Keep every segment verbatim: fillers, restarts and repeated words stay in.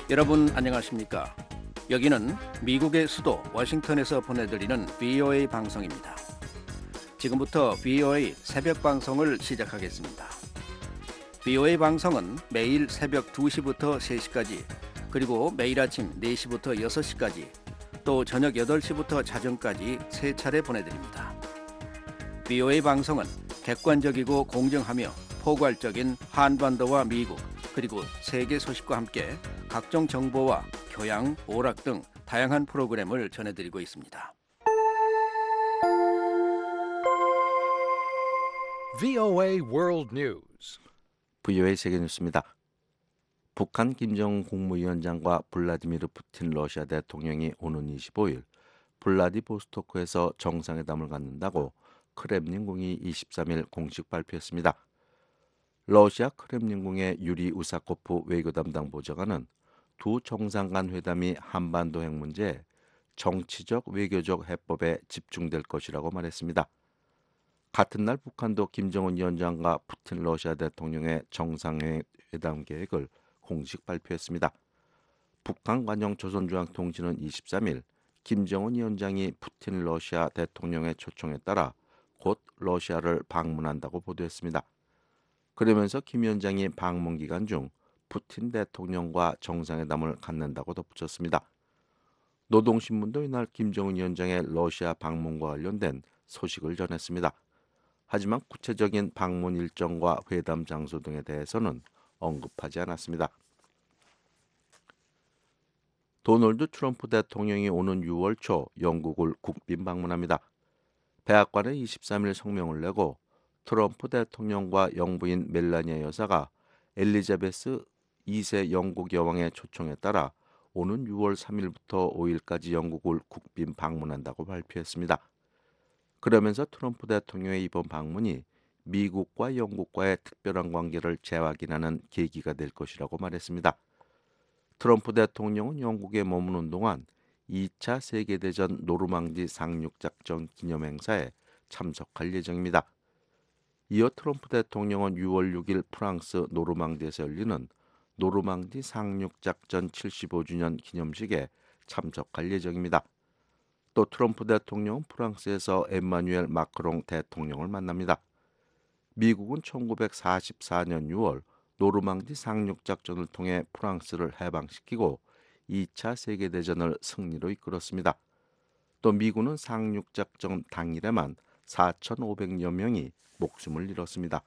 여러분 안녕하십니까? 여기는 미국의 수도 워싱턴에서 보내드리는 브이오에이 방송입니다. 지금부터 브이오에이 새벽 방송을 시작하겠습니다. 브이오에이 방송은 매일 새벽 두 시부터 세 시까지, 그리고 매일 아침 네 시부터 여섯 시까지, 또 저녁 여덟 시부터 자정까지 세 차례 보내드립니다. 브이오에이 방송은 객관적이고 공정하며 포괄적인 한반도와 미국, 그리고 세계 소식과 함께 각종 정보와 교양, 오락 등 다양한 프로그램을 전해드리고 있습니다. 브이오에이 World News. 브이오에이 세계뉴스입니다. 북한 김정은 국무위원장과 블라디미르 푸틴 러시아 대통령이 오는 이십오일 블라디보스토크에서 정상회담을 갖는다고 크렘린궁이 이십삼일 공식 발표했습니다. 러시아 크렘린궁의 유리 우사코프 외교 담당 보좌관은 두 정상 간 회담이 한반도 핵 문제에 정치적 외교적 해법에 집중될 것이라고 말했습니다. 같은 날 북한도 김정은 위원장과 푸틴 러시아 대통령의 정상회담 계획을 공식 발표했습니다. 북한 관영 조선중앙통신은 이십삼일 김정은 위원장이 푸틴 러시아 대통령의 초청에 따라 곧 러시아를 방문한다고 보도했습니다. 그러면서 김 위원장이 방문 기간 중 푸틴 대통령과 정상회담을 갖는다고 덧붙였습니다. 노동신문도 이날 김정은 위원장의 러시아 방문과 관련된 소식을 전했습니다. 하지만 구체적인 방문 일정과 회담 장소 등에 대해서는 언급하지 않았습니다. 도널드 트럼프 대통령이 오는 유월 초 영국을 국빈 방문합니다. 백악관은 이십삼일 성명을 내고 트럼프 대통령과 영부인 멜라니아 여사가 엘리자베스 이세 영국 여왕의 초청에 따라 오는 유월 삼일부터 오일까지 영국을 국빈 방문한다고 발표했습니다. 그러면서 트럼프 대통령의 이번 방문이 미국과 영국과의 특별한 관계를 재확인하는 계기가 될 것이라고 말했습니다. 트럼프 대통령은 영국에 머무는 동안 이차 세계대전 노르망디 상륙작전 기념행사에 참석할 예정입니다. 이어 트럼프 대통령은 유월 육일 프랑스 노르망디에서 열리는 노르망디 상륙작전 칠십오주년 기념식에 참석할 예정입니다. 또 트럼프 대통령은 프랑스에서 엠마누엘 마크롱 대통령을 만납니다. 미국은 천구백사십사년 유월 노르망디 상륙작전을 통해 프랑스를 해방시키고 이차 세계대전을 승리로 이끌었습니다. 또 미군은 상륙작전 당일에만 사천오백여 명이 목숨을 잃었습니다.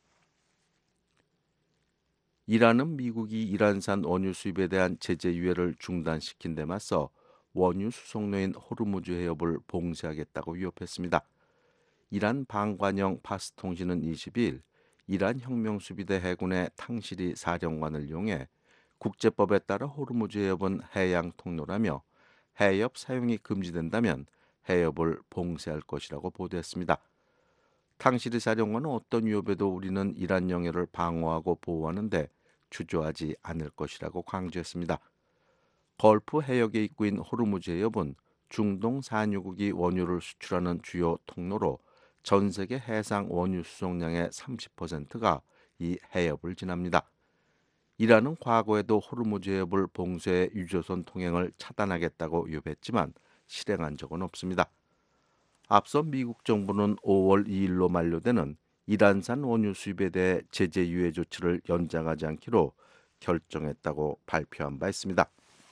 이란은 미국이 이란산 원유 수입에 대한 제재 유예를 중단시킨 데 맞서 원유 수송로인 호르무즈 해협을 봉쇄하겠다고 위협했습니다. 이란 방관영 파스 통신은 이십이일 이란 혁명수비대 해군의 탕시리 사령관을 이용해 국제법에 따라 호르무즈 해협은 해양 통로라며 해협 사용이 금지된다면 해협을 봉쇄할 것이라고 보도했습니다. 탕시리 사령관은 어떤 위협에도 우리는 이란 영해를 방어하고 보호하는데 주저하지 않을 것이라고 강조했습니다. 걸프 해역의 입구인 호르무즈 해협은 중동 산유국이 원유를 수출하는 주요 통로로 전 세계 해상 원유 수송량의 삼십 퍼센트가 이 해협을 지납니다. 이란은 과거에도 호르무즈 해협을 봉쇄해 유조선 통행을 차단하겠다고 위협했지만 실행한 적은 없습니다. 앞서 미국 정부는 오월 이일로 만료되는 이란산 원유 수입에 대해 제재 유예 조치를 연장하지 않기로 결정했다고 발표한 바 있습니다.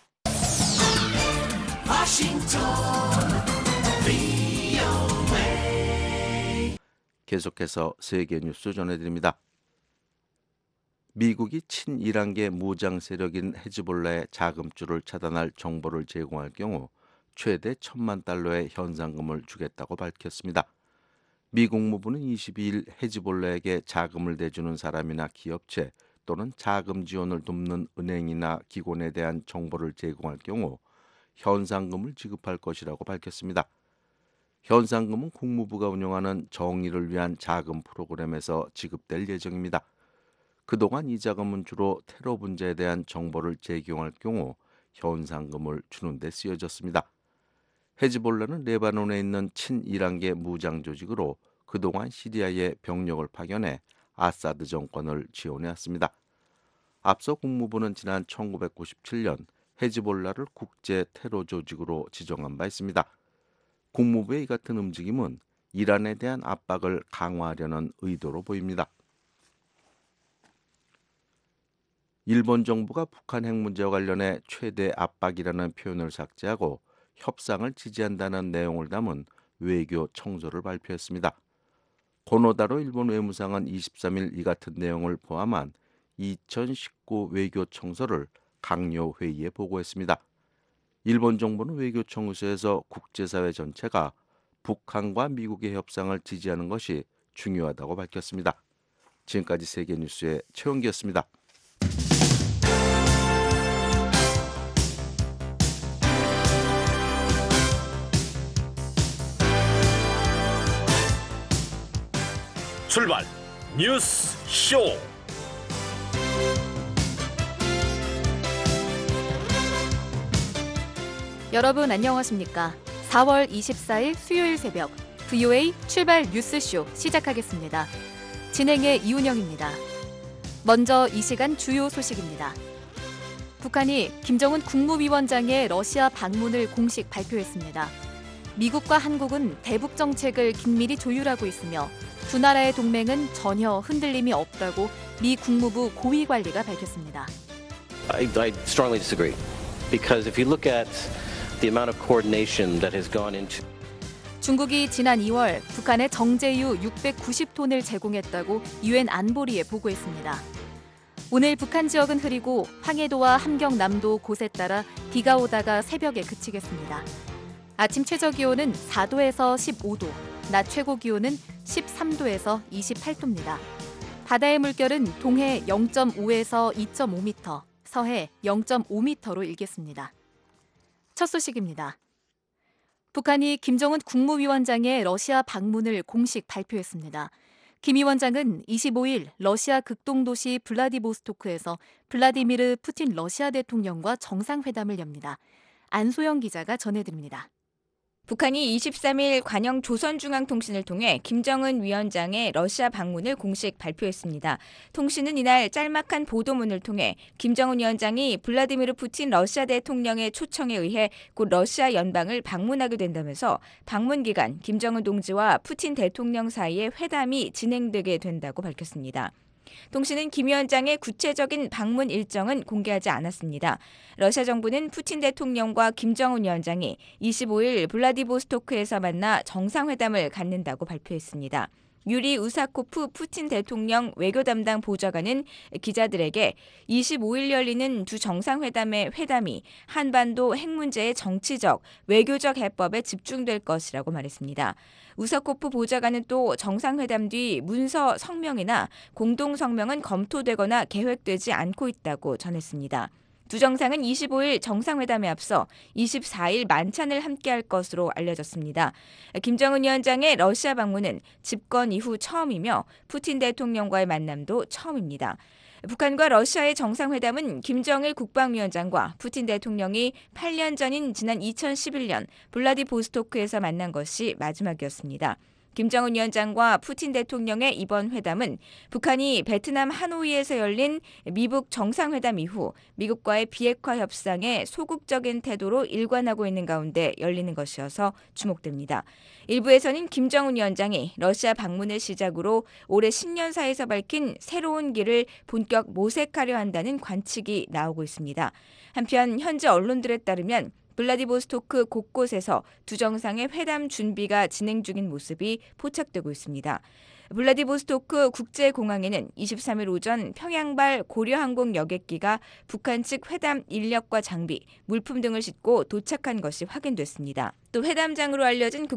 계속해서 세계 뉴스 전해드립니다. 미국이 친이란계 무장 세력인 헤즈볼라의 자금줄을 차단할 정보를 제공할 경우 최대 천만 달러의 현상금을 주겠다고 밝혔습니다. 미 국무부는 이십이일 헤즈볼라에게 자금을 대주는 사람이나 기업체 또는 자금 지원을 돕는 은행이나 기관에 대한 정보를 제공할 경우 현상금을 지급할 것이라고 밝혔습니다. 현상금은 국무부가 운영하는 정의를 위한 자금 프로그램에서 지급될 예정입니다. 그동안 이 자금은 주로 테러 분자에 대한 정보를 제공할 경우 현상금을 주는 데 쓰여졌습니다. 헤즈볼라는 레바논에 있는 친이란계 무장 조직으로 그동안 시리아에 병력을 파견해 아사드 정권을 지원해왔습니다. 앞서 국무부는 지난 천구백구십칠 년 헤즈볼라를 국제 테러 조직으로 지정한 바 있습니다. 국무부의 이 같은 움직임은 이란에 대한 압박을 강화하려는 의도로 보입니다. 일본 정부가 북한 핵 문제와 관련해 최대 압박이라는 표현을 삭제하고 협상을 지지한다는 내용을 담은 외교 청서를 발표했습니다. 고노다로 일본 외무상은 이십삼 일 이 같은 내용을 포함한 이천십구 외교 청서를 강요 회의에 보고했습니다. 일본 정부는 외교 청서에서 국제사회 전체가 북한과 미국의 협상을 지지하는 것이 중요하다고 밝혔습니다. 지금까지 세계뉴스의 최원기였습니다. 출발 뉴스 쇼. 여러분 안녕하십니까? 사월 이십사일 수요일 새벽 브이오에이 출발 뉴스쇼 시작하겠습니다. 진행의 이운영입니다. 먼저 이 시간 주요 소식입니다. 북한이 김정은 국무위원장의 러시아 방문을 공식 발표했습니다. 미국과 한국은 대북 정책을 긴밀히 조율하고 있으며 두 나라의 동맹은 전혀 흔들림이 없다고 미 국무부 고위 관리가 밝혔습니다. I, I strongly disagree. Because if you look at the amount of coordination that has gone into 중국이 지난 이월 북한에 정제유 육백구십 톤을 제공했다고 유엔 안보리에 보고했습니다. 오늘 북한 지역은 흐리고 황해도와 함경남도 곳에 따라 비가 오다가 새벽에 그치겠습니다. 아침 최저기온은 사 도에서 십오 도, 낮 최고기온은 십삼 도에서 이십팔 도입니다. 바다의 물결은 동해 영 점 오에서 이 점 오 미터, 서해 영 점 오 미터로 일겠습니다. 첫 소식입니다. 북한이 김정은 국무위원장의 러시아 방문을 공식 발표했습니다. 김 위원장은 이십오일 러시아 극동도시 블라디보스토크에서 블라디미르 푸틴 러시아 대통령과 정상회담을 엽니다. 안소영 기자가 전해드립니다. 북한이 이십삼 일 관영 조선중앙통신을 통해 김정은 위원장의 러시아 방문을 공식 발표했습니다. 통신은 이날 짤막한 보도문을 통해 김정은 위원장이 블라디미르 푸틴 러시아 대통령의 초청에 의해 곧 러시아 연방을 방문하게 된다면서 방문 기간 김정은 동지와 푸틴 대통령 사이의 회담이 진행되게 된다고 밝혔습니다. 통신은 김 위원장의 구체적인 방문 일정은 공개하지 않았습니다. 러시아 정부는 푸틴 대통령과 김정은 위원장이 이십오일 블라디보스토크에서 만나 정상회담을 갖는다고 발표했습니다. 유리 우사코프 푸틴 대통령 외교 담당 보좌관은 기자들에게 이십오일 열리는 두 정상회담의 회담이 한반도 핵 문제의 정치적, 외교적 해법에 집중될 것이라고 말했습니다. 우사코프 보좌관은 또 정상회담 뒤 문서 성명이나 공동성명은 검토되거나 계획되지 않고 있다고 전했습니다. 두 정상은 이십오일 정상회담에 앞서 이십사일 만찬을 함께할 것으로 알려졌습니다. 김정은 위원장의 러시아 방문은 집권 이후 처음이며 푸틴 대통령과의 만남도 처음입니다. 북한과 러시아의 정상회담은 김정일 국방위원장과 푸틴 대통령이 팔 년 전인 지난 이천십일 년 블라디보스토크에서 만난 것이 마지막이었습니다. 김정은 위원장과 푸틴 대통령의 이번 회담은 북한이 베트남 하노이에서 열린 미북 정상회담 이후 미국과의 비핵화 협상에 소극적인 태도로 일관하고 있는 가운데 열리는 것이어서 주목됩니다. 일부에서는 김정은 위원장이 러시아 방문을 시작으로 올해 신년사에서 밝힌 새로운 길을 본격 모색하려 한다는 관측이 나오고 있습니다. 한편 현지 언론들에 따르면 블라디보스토크 곳곳에서 두 정상의 회담 준비가 진행 중인 모습이 포착되고 있습니다. 블라디보스토크 국제공항에는 이십삼일 오전 평양발 고려항공 여객기가 북한 측 회담 인력과 장비, 물품 등을 싣고 도착한 것이 확인됐습니다. 또 회담장으로 알려진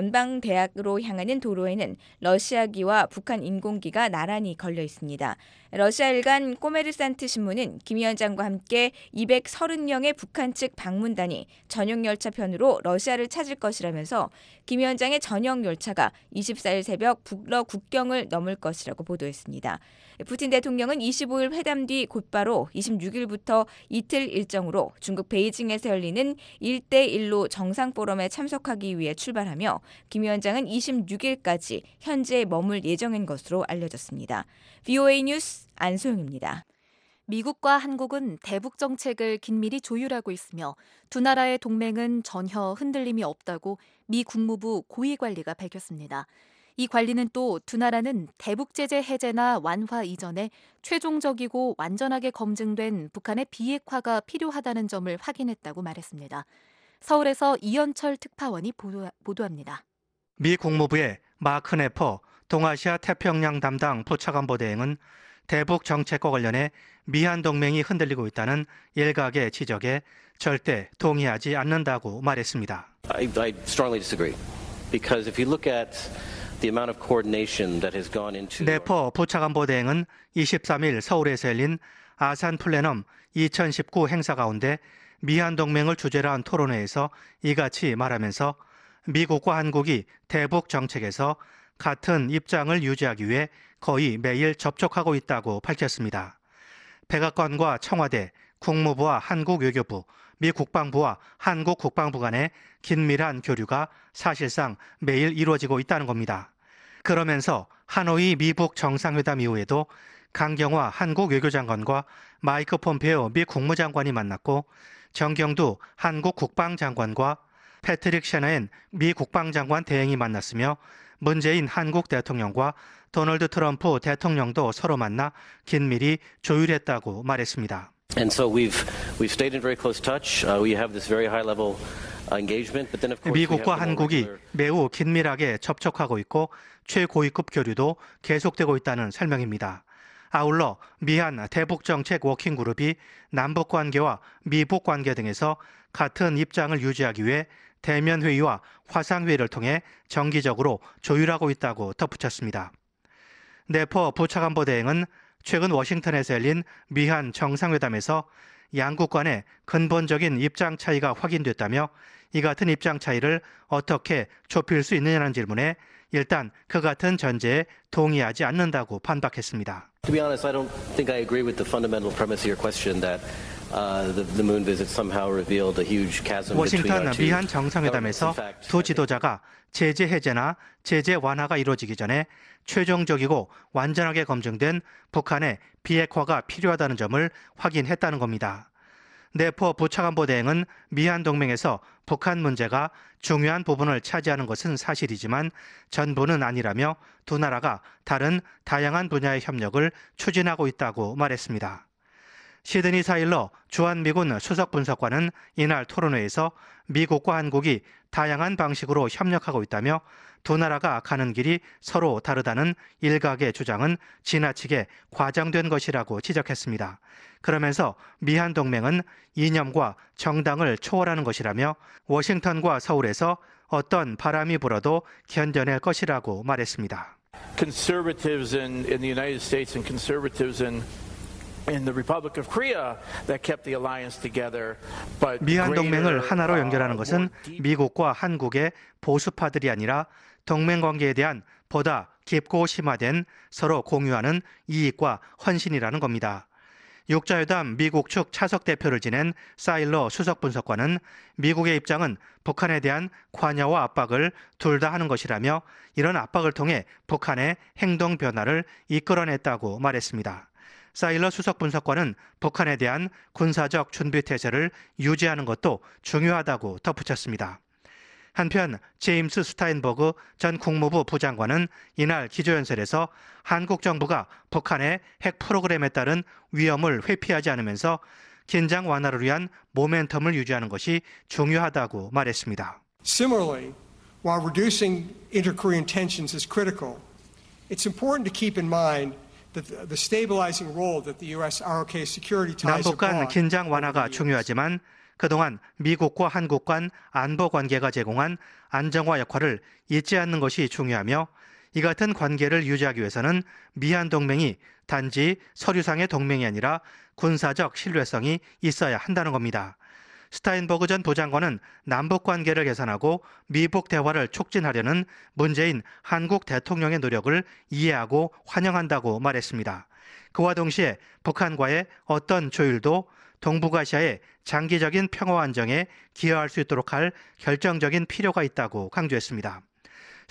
극동연방대학으로 향하는 도로에는 러시아기와 북한 인공기가 나란히 걸려 있습니다. 러시아 일간 꼬메르산트 신문은 김 위원장과 함께 이백삼십 명의 북한 측 방문단이 전용 열차편으로 러시아를 찾을 것이라면서 김 위원장의 전용 열차가 이십사일 새벽 북러 국경을 넘을 것이라고 보도했습니다. 푸틴 대통령은 이십오일 회담 뒤 곧바로 이십육일부터 이틀 일정으로 중국 베이징에서 열리는 일대일로 정상포럼에 참석하기 위해 출발하며 김 위원장은 이십육일까지 현지에 머물 예정인 것으로 알려졌습니다. 브이오에이 뉴스 안소영입니다. 미국과 한국은 대북 정책을 긴밀히 조율하고 있으며 두 나라의 동맹은 전혀 흔들림이 없다고 미 국무부 고위 관리가 밝혔습니다. 이 관리는 또 두 나라는 대북 제재 해제나 완화 이전에 최종적이고 완전하게 검증된 북한의 비핵화가 필요하다는 점을 확인했다고 말했습니다. 서울에서 이현철 특파원이 보도, 보도합니다. 미 국무부의 마크 네퍼 동아시아 태평양 담당 부차관보 대행은 대북 정책과 관련해 미한 동맹이 흔들리고 있다는 일각의 지적에 절대 동의하지 않는다고 말했습니다. I, I strongly disagree. Because if you look at the amount of coordination that has gone into 네퍼 부차관보 대행은 이십삼 일 서울에서 열린 아산 플래넘 이천십구 행사 가운데 미한 동맹을 주제로 한 토론회에서 이같이 말하면서 미국과 한국이 대북 정책에서 같은 입장을 유지하기 위해 거의 매일 접촉하고 있다고 밝혔습니다. 백악관과 청와대, 국무부와 한국 외교부, 미 국방부와 한국 국방부 간의 긴밀한 교류가 사실상 매일 이루어지고 있다는 겁니다. 그러면서 하노이 미북 정상회담 이후에도 강경화 한국 외교장관과 마이크 폼페오 미 국무장관이 만났고 정경두 한국 국방장관과 패트릭 셰너엔 미 국방장관 대행이 만났으며 문재인 한국 대통령과 도널드 트럼프 대통령도 서로 만나 긴밀히 조율했다고 말했습니다. And so we've we've stayed in very close touch. Uh, we have this very high level engagement, but then of course 미국과 한국이 매우 긴밀하게 접촉하고 있고 최고위급 교류도 계속되고 있다는 설명입니다. 아울러 미한 대북정책 워킹그룹이 남북관계와 미북관계 등에서 같은 입장을 유지하기 위해 대면회의와 화상회의를 통해 정기적으로 조율하고 있다고 덧붙였습니다. 네퍼 부차관보 대행은 최근 워싱턴에서 열린 미한 정상회담에서 양국 간의 근본적인 입장 차이가 확인됐다며 이 같은 입장 차이를 어떻게 좁힐 수 있느냐는 질문에 일단 그 같은 전제에 동의하지 않는다고 반박했습니다. To be honest, I don't think I agree with the fundamental premise of your question that uh, the, the moon visit somehow revealed a huge chasm between 워싱턴 our two 미한 정상회담에서 두 지도자가 제재 해제나 제재 완화가 이루어지기 전에 최종적이고 완전하게 검증된 북한의 비핵화가 필요하다는 점을 확인했다는 겁니다. 네퍼 부차관보 대행은 미한 동맹에서 북한 문제가 중요한 부분을 차지하는 것은 사실이지만 전부는 아니라며 두 나라가 다른 다양한 분야의 협력을 추진하고 있다고 말했습니다. 시드니 사일러 주한미군 수석분석관은 이날 토론회에서 미국과 한국이 다양한 방식으로 협력하고 있다며 두 나라가 가는 길이 서로 다르다는 일각의 주장은 지나치게 과장된 것이라고 지적했습니다. 그러면서 미한 동맹은 이념과 정당을 초월하는 것이라며 워싱턴과 서울에서 어떤 바람이 불어도 견뎌낼 것이라고 말했습니다. Conservatives in, in the United States and conservatives in in the Republic of Korea that kept the alliance together. But 미한 동맹을 하나로 연결하는 것은 미국과 한국의 보수파들이 아니라 동맹 관계에 대한 보다 깊고 심화된 서로 공유하는 이익과 헌신이라는 겁니다. 육자회담 미국 측 차석 대표를 지낸 사일러 수석 분석관은 미국의 입장은 북한에 대한 관여와 압박을 둘 다 하는 것이라며 이런 압박을 통해 북한의 행동 변화를 이끌어냈다고 말했습니다. 사일러 수석 분석관은 북한에 대한 군사적 준비 태세를 유지하는 것도 중요하다고 덧붙였습니다. 한편 제임스 스타인버그 전 국무부 부장관은 이날 기조연설에서 한국 정부가 북한의 핵 프로그램에 따른 위험을 회피하지 않으면서 긴장 완화를 위한 모멘텀을 유지하는 것이 중요하다고 말했습니다. Similarly, while reducing inter-Korean tensions is critical, it's important to keep in mind the stabilizing role that the U S R O K security ties have 남북 간 brought. 긴장 완화가 중요하지만 그동안 미국과 한국 간 안보 관계가 제공한 안정화 역할을 잊지 않는 것이 중요하며 이 같은 관계를 유지하기 위해서는 미한 동맹이 단지 서류상의 동맹이 아니라 군사적 신뢰성이 있어야 한다는 겁니다. 스타인버그 전 부장관은 남북 관계를 개선하고 미북 대화를 촉진하려는 문재인 한국 대통령의 노력을 이해하고 환영한다고 말했습니다. 그와 동시에 북한과의 어떤 조율도 동북아시아의 장기적인 평화 안정에 기여할 수 있도록 할 결정적인 필요가 있다고 강조했습니다.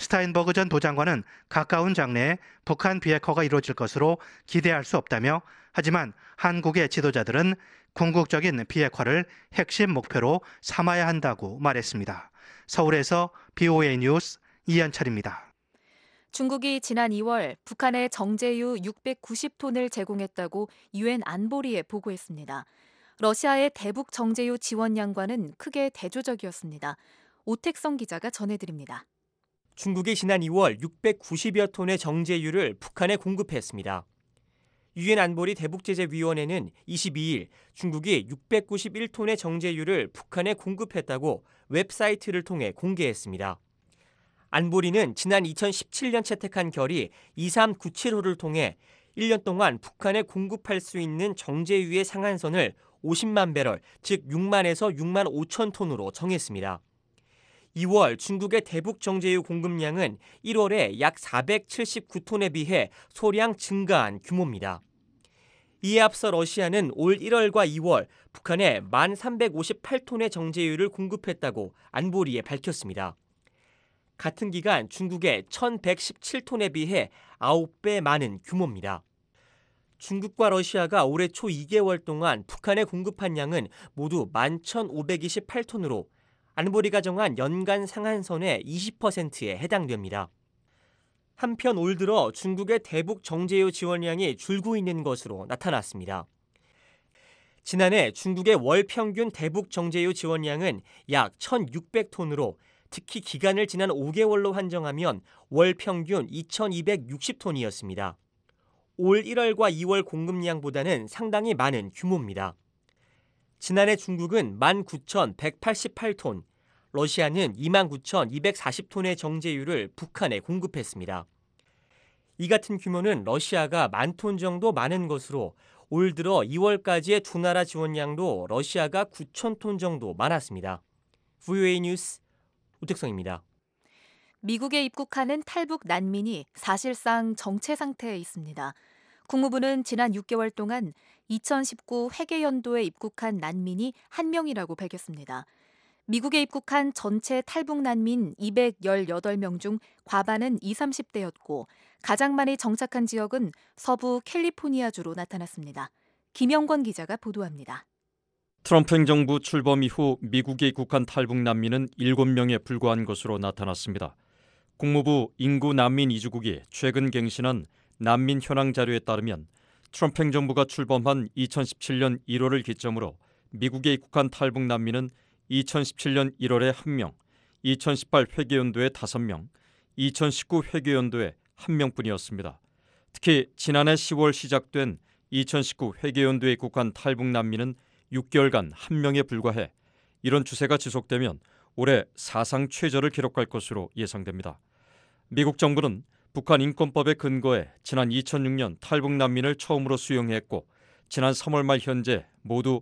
스타인버그 전 부장관은 가까운 장래에 북한 비핵화가 이루어질 것으로 기대할 수 없다며, 하지만 한국의 지도자들은 궁극적인 비핵화를 핵심 목표로 삼아야 한다고 말했습니다. 서울에서 비오에이 뉴스 이현철입니다. 중국이 지난 이월 북한에 정제유 육백구십 톤을 제공했다고 유엔 안보리에 보고했습니다. 러시아의 대북 정제유 지원량과는 크게 대조적이었습니다. 오택성 기자가 전해드립니다. 중국이 지난 이월 육백구십여 톤의 정제유를 북한에 공급했습니다. 유엔 안보리 대북제재위원회는 이십이일 중국이 육백구십일 톤의 정제유를 북한에 공급했다고 웹사이트를 통해 공개했습니다. 안보리는 지난 이천십칠 년 채택한 결의 이삼구칠호를 통해 일 년 동안 북한에 공급할 수 있는 정제유의 상한선을 오십만 배럴, 즉 육만에서 육만 오천 톤으로 정했습니다. 이월 중국의 대북 정제유 공급량은 일월에 약 사백칠십구 톤에 비해 소량 증가한 규모입니다. 이에 앞서 러시아는 올 일월과 이월 북한에 만 삼백오십팔 톤의 정제유를 공급했다고 안보리에 밝혔습니다. 같은 기간 중국의 천백십칠 톤에 비해 아홉 배 많은 규모입니다. 중국과 러시아가 올해 초 이 개월 동안 북한에 공급한 양은 모두 만 천오백이십팔 톤으로 안보리가 정한 연간 상한선의 이십 퍼센트에 해당됩니다. 한편 올 들어 중국의 대북 정제유 지원량이 줄고 있는 것으로 나타났습니다. 지난해 중국의 월 평균 대북 정제유 지원량은 약 천육백 톤으로 특히 기간을 지난 오 개월로 한정하면 월 평균 이천이백육십 톤이었습니다. 올 일월과 이월 공급량보다는 상당히 많은 규모입니다. 지난해 중국은 만 구천백팔십팔 톤, 러시아는 이만 구천이백사십 톤의 정제유를 북한에 공급했습니다. 이 같은 규모는 러시아가 만 톤 정도 많은 것으로 올 들어 이월까지의 두 나라 지원량도 러시아가 구천 톤 정도 많았습니다. 브이오에이 뉴스 오택성입니다. 미국에 입국하는 탈북 난민이 사실상 정체 상태에 있습니다. 국무부는 지난 육 개월 동안 이천십구 회계연도에 입국한 난민이 한 명이라고 밝혔습니다. 미국에 입국한 전체 탈북 난민 이백십팔 명 중 과반은 이십, 삼십 대였고 가장 많이 정착한 지역은 서부 캘리포니아주로 나타났습니다. 김영권 기자가 보도합니다. 트럼프 행정부 출범 이후 미국에 입국한 탈북 난민은 일곱 명에 불과한 것으로 나타났습니다. 국무부 인구 난민 이주국이 최근 갱신한 난민 현황 자료에 따르면 트럼프 행정부가 출범한 이천십칠 년 일월을 기점으로 미국에 입국한 탈북 난민은 이천십칠 년 일월에 한 명, 이천십팔 회계연도에 다섯 명, 이천십구 회계연도에 한 명뿐이었습니다. 특히 지난해 시월 시작된 이천십구 회계연도에 입국한 탈북 난민은 육 개월간 한 명에 불과해 이런 추세가 지속되면 올해 사상 최저를 기록할 것으로 예상됩니다. 미국 정부는 북한 인권법에 근거해 지난 이천육 년 탈북 난민을 처음으로 수용했고 지난 삼월 말 현재 모두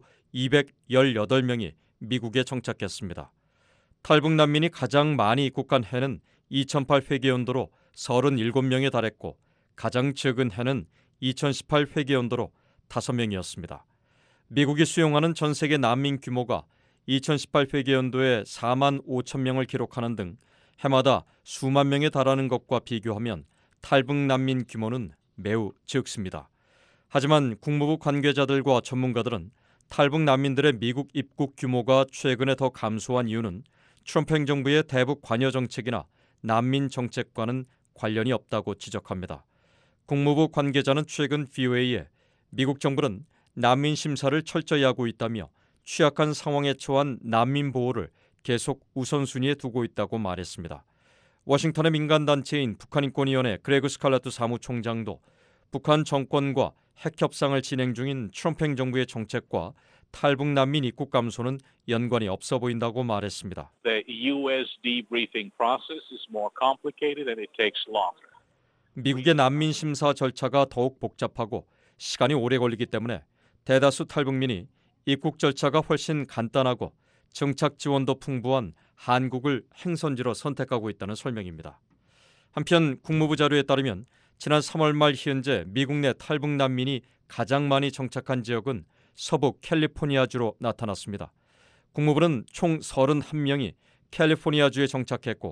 이백십팔 명이 미국에 정착했습니다. 탈북 난민이 가장 많이 입국한 해는 이천팔 회계연도로 삼십칠 명에 달했고 가장 적은 해는 이천십팔 회계연도로 다섯 명이었습니다. 미국이 수용하는 전 세계 난민 규모가 이천십팔 회계연도에 사만 오천 명을 기록하는 등 해마다 수만 명에 달하는 것과 비교하면 탈북 난민 규모는 매우 적습니다. 하지만 국무부 관계자들과 전문가들은 탈북 난민들의 미국 입국 규모가 최근에 더 감소한 이유는 트럼프 행정부의 대북 관여 정책이나 난민 정책과는 관련이 없다고 지적합니다. 국무부 관계자는 최근 브이오에이에 미국 정부는 난민 심사를 철저히 하고 있다며 취약한 상황에 처한 난민 보호를 계속 우선순위에 두고 있다고 말했습니다. 워싱턴의 민간단체인 북한인권위원회 그레그 스칼라트 사무총장도 북한 정권과 핵협상을 진행 중인 트럼프 행정부의 정책과 탈북 난민 입국 감소는 연관이 없어 보인다고 말했습니다. The U S debriefing process is more complicated and it takes longer. 미국의 난민 심사 절차가 더욱 복잡하고 시간이 오래 걸리기 때문에 대다수 탈북민이 입국 절차가 훨씬 간단하고 정착 지원도 풍부한 한국을 행선지로 선택하고 있다는 설명입니다. 한편 국무부 자료에 따르면 지난 삼월 말 현재 미국 내 탈북 난민이 가장 많이 정착한 지역은 서부 캘리포니아주로 나타났습니다. 국무부는 총 삼십일 명이 캘리포니아주에 정착했고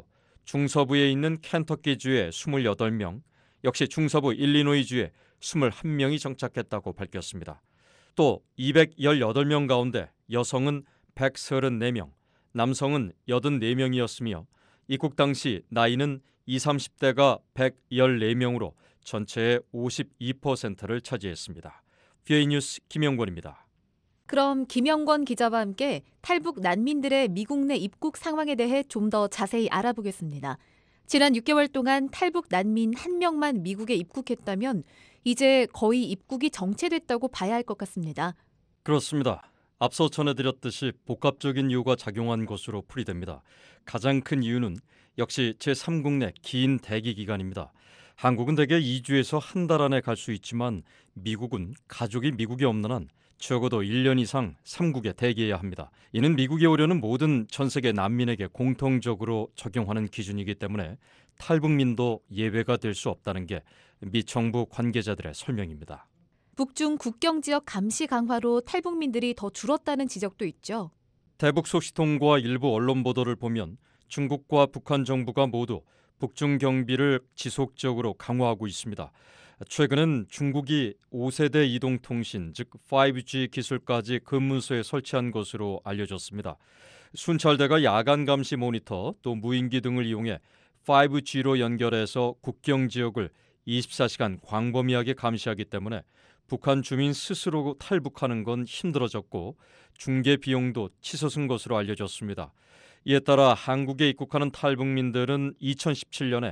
중서부에 있는 켄터키주에 이십팔 명, 역시 중서부 일리노이주에 이십일 명이 정착했다고 밝혔습니다. 또 이백십팔 명 가운데 여성은 백삼십사 명, 남성은 팔십사 명이었으며 입국 당시 나이는 이십, 삼십 대가 백십사 명으로 전체의 오십이 퍼센트를 차지했습니다. 비오에이 뉴스 김영권입니다. 그럼 김영권 기자와 함께 탈북 난민들의 미국 내 입국 상황에 대해 좀 더 자세히 알아보겠습니다. 지난 육 개월 동안 탈북 난민 한 명만 미국에 입국했다면 이제 거의 입국이 정체됐다고 봐야 할 것 같습니다. 그렇습니다. 앞서 전해드렸듯이 복합적인 이유가 작용한 것으로 풀이됩니다. 가장 큰 이유는 역시 제삼국 내 긴 대기 기간입니다. 한국은 대개 이 주에서 한 달 안에 갈 수 있지만 미국은 가족이 미국에 없는 한 적어도 일 년 이상 삼국에 대기해야 합니다. 이는 미국에 오려는 모든 전 세계 난민에게 공통적으로 적용하는 기준이기 때문에 탈북민도 예외가 될 수 없다는 게 미 정부 관계자들의 설명입니다. 북중 국경 지역 감시 강화로 탈북민들이 더 줄었다는 지적도 있죠. 대북 소식통과 일부 언론 보도를 보면 중국과 북한 정부가 모두 북중 경비를 지속적으로 강화하고 있습니다. 최근엔 중국이 오 세대 이동통신, 즉 파이브지 기술까지 근무소에 설치한 것으로 알려졌습니다. 순찰대가 야간 감시 모니터, 또 무인기 등을 이용해 파이브지로 연결해서 국경 지역을 이십사 시간 광범위하게 감시하기 때문에 북한 주민 스스로 탈북하는 건 힘들어졌고 중개 비용도 치솟은 것으로 알려졌습니다. 이에 따라 한국에 입국하는 탈북민들은 이천십칠 년에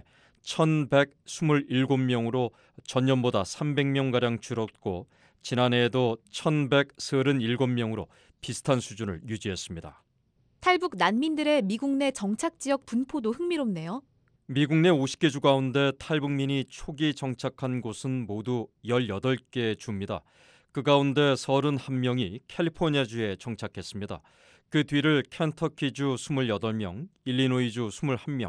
천백이십칠 명으로 전년보다 삼백 명가량 줄었고 지난해에도 천백삼십칠 명으로 비슷한 수준을 유지했습니다. 탈북 난민들의 미국 내 정착 지역 분포도 흥미롭네요. 미국 내 오십 개 주 가운데 탈북민이 초기 정착한 곳은 모두 열여덟 개 주입니다. 그 가운데 삼십일 명이 캘리포니아주에 정착했습니다. 그 뒤를 켄터키주 이십팔 명, 일리노이주 이십일 명,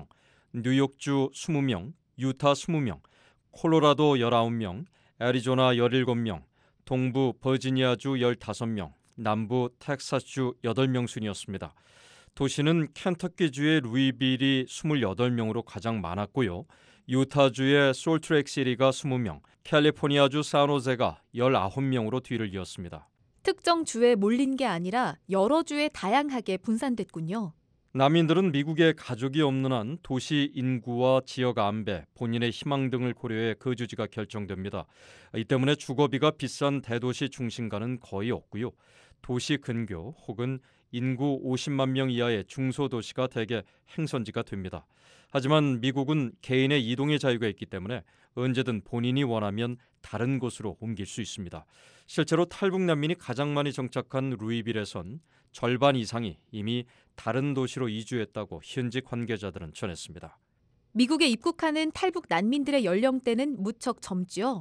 뉴욕주 이십 명, 유타 이십 명, 콜로라도 십구 명, 애리조나 십칠 명, 동부 버지니아주 십오 명, 남부 텍사스주 여덟 명 순이었습니다. 도시는 켄터키주의 루이빌이 이십팔 명으로 가장 많았고요. 유타주의 솔트레이크시티가 이십 명, 캘리포니아주 산호세가 십구 명으로 뒤를 이었습니다. 특정 주에 몰린 게 아니라 여러 주에 다양하게 분산됐군요. 난민들은 미국에 가족이 없는 한 도시 인구와 지역 안배, 본인의 희망 등을 고려해 거주지가 결정됩니다. 이 때문에 주거비가 비싼 대도시 중심가는 거의 없고요. 도시 근교 혹은 인구 오십만 명 이하의 중소도시가 대개 행선지가 됩니다. 하지만 미국은 개인의 이동의 자유가 있기 때문에 언제든 본인이 원하면 다른 곳으로 옮길 수 있습니다. 실제로 탈북 난민이 가장 많이 정착한 루이빌에선 절반 이상이 이미 다른 도시로 이주했다고 현지 관계자들은 전했습니다. 미국에 입국하는 탈북 난민들의 연령대는 무척 젊지요.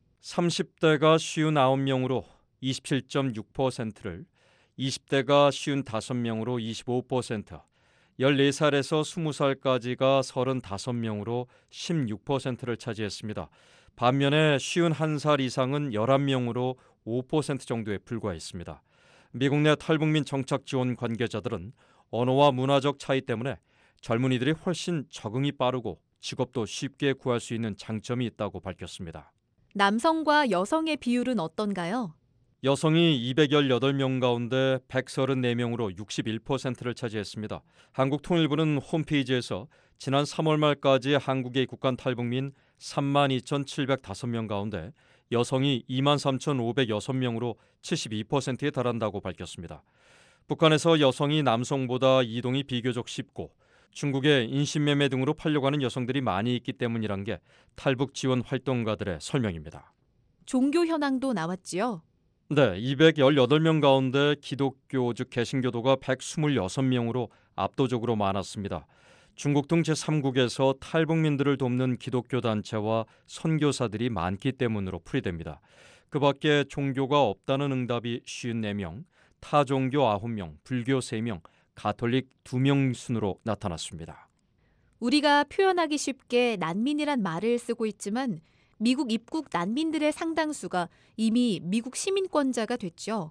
삼십 대가 오십구 명으로 이십칠 점 육 퍼센트를, 이십 대가 오십오 명으로 이십오 퍼센트, 열네 살에서 스무 살까지가 삼십오 명으로 십육 퍼센트를 차지했습니다. 반면에 오십일 살 이상은 십일 명으로 오 퍼센트 정도에 불과했습니다. 미국 내 탈북민 정착 지원 관계자들은 언어와 문화적 차이 때문에 젊은이들이 훨씬 적응이 빠르고 직업도 쉽게 구할 수 있는 장점이 있다고 밝혔습니다. 남성과 여성의 비율은 어떤가요? 여성이 이백십팔 명 가운데 백삼십사 명으로 육십일 퍼센트를 차지했습니다. 한국통일부는 홈페이지에서 지난 삼월 말까지 한국에 입국한 탈북민 삼만 이천칠백오 명 가운데 여성이 이만 삼천오백육 명으로 칠십이 퍼센트에 달한다고 밝혔습니다. 북한에서 여성이 남성보다 이동이 비교적 쉽고 중국에 인신매매 등으로 팔려고 하는 여성들이 많이 있기 때문이란 게 탈북 지원 활동가들의 설명입니다. 종교 현황도 나왔지요? 네, 이백십팔 명 가운데 기독교 즉 개신교도가 백이십육 명으로 압도적으로 많았습니다. 중국 등 제삼국에서 탈북민들을 돕는 기독교 단체와 선교사들이 많기 때문으로 풀이됩니다. 그 밖에 종교가 없다는 응답이 오십사 명, 타종교 아홉 명, 불교 세 명, 가톨릭 두 명 순으로 나타났습니다. 우리가 표현하기 쉽게 난민이란 말을 쓰고 있지만 미국 입국 난민들의 상당수가 이미 미국 시민권자가 됐죠.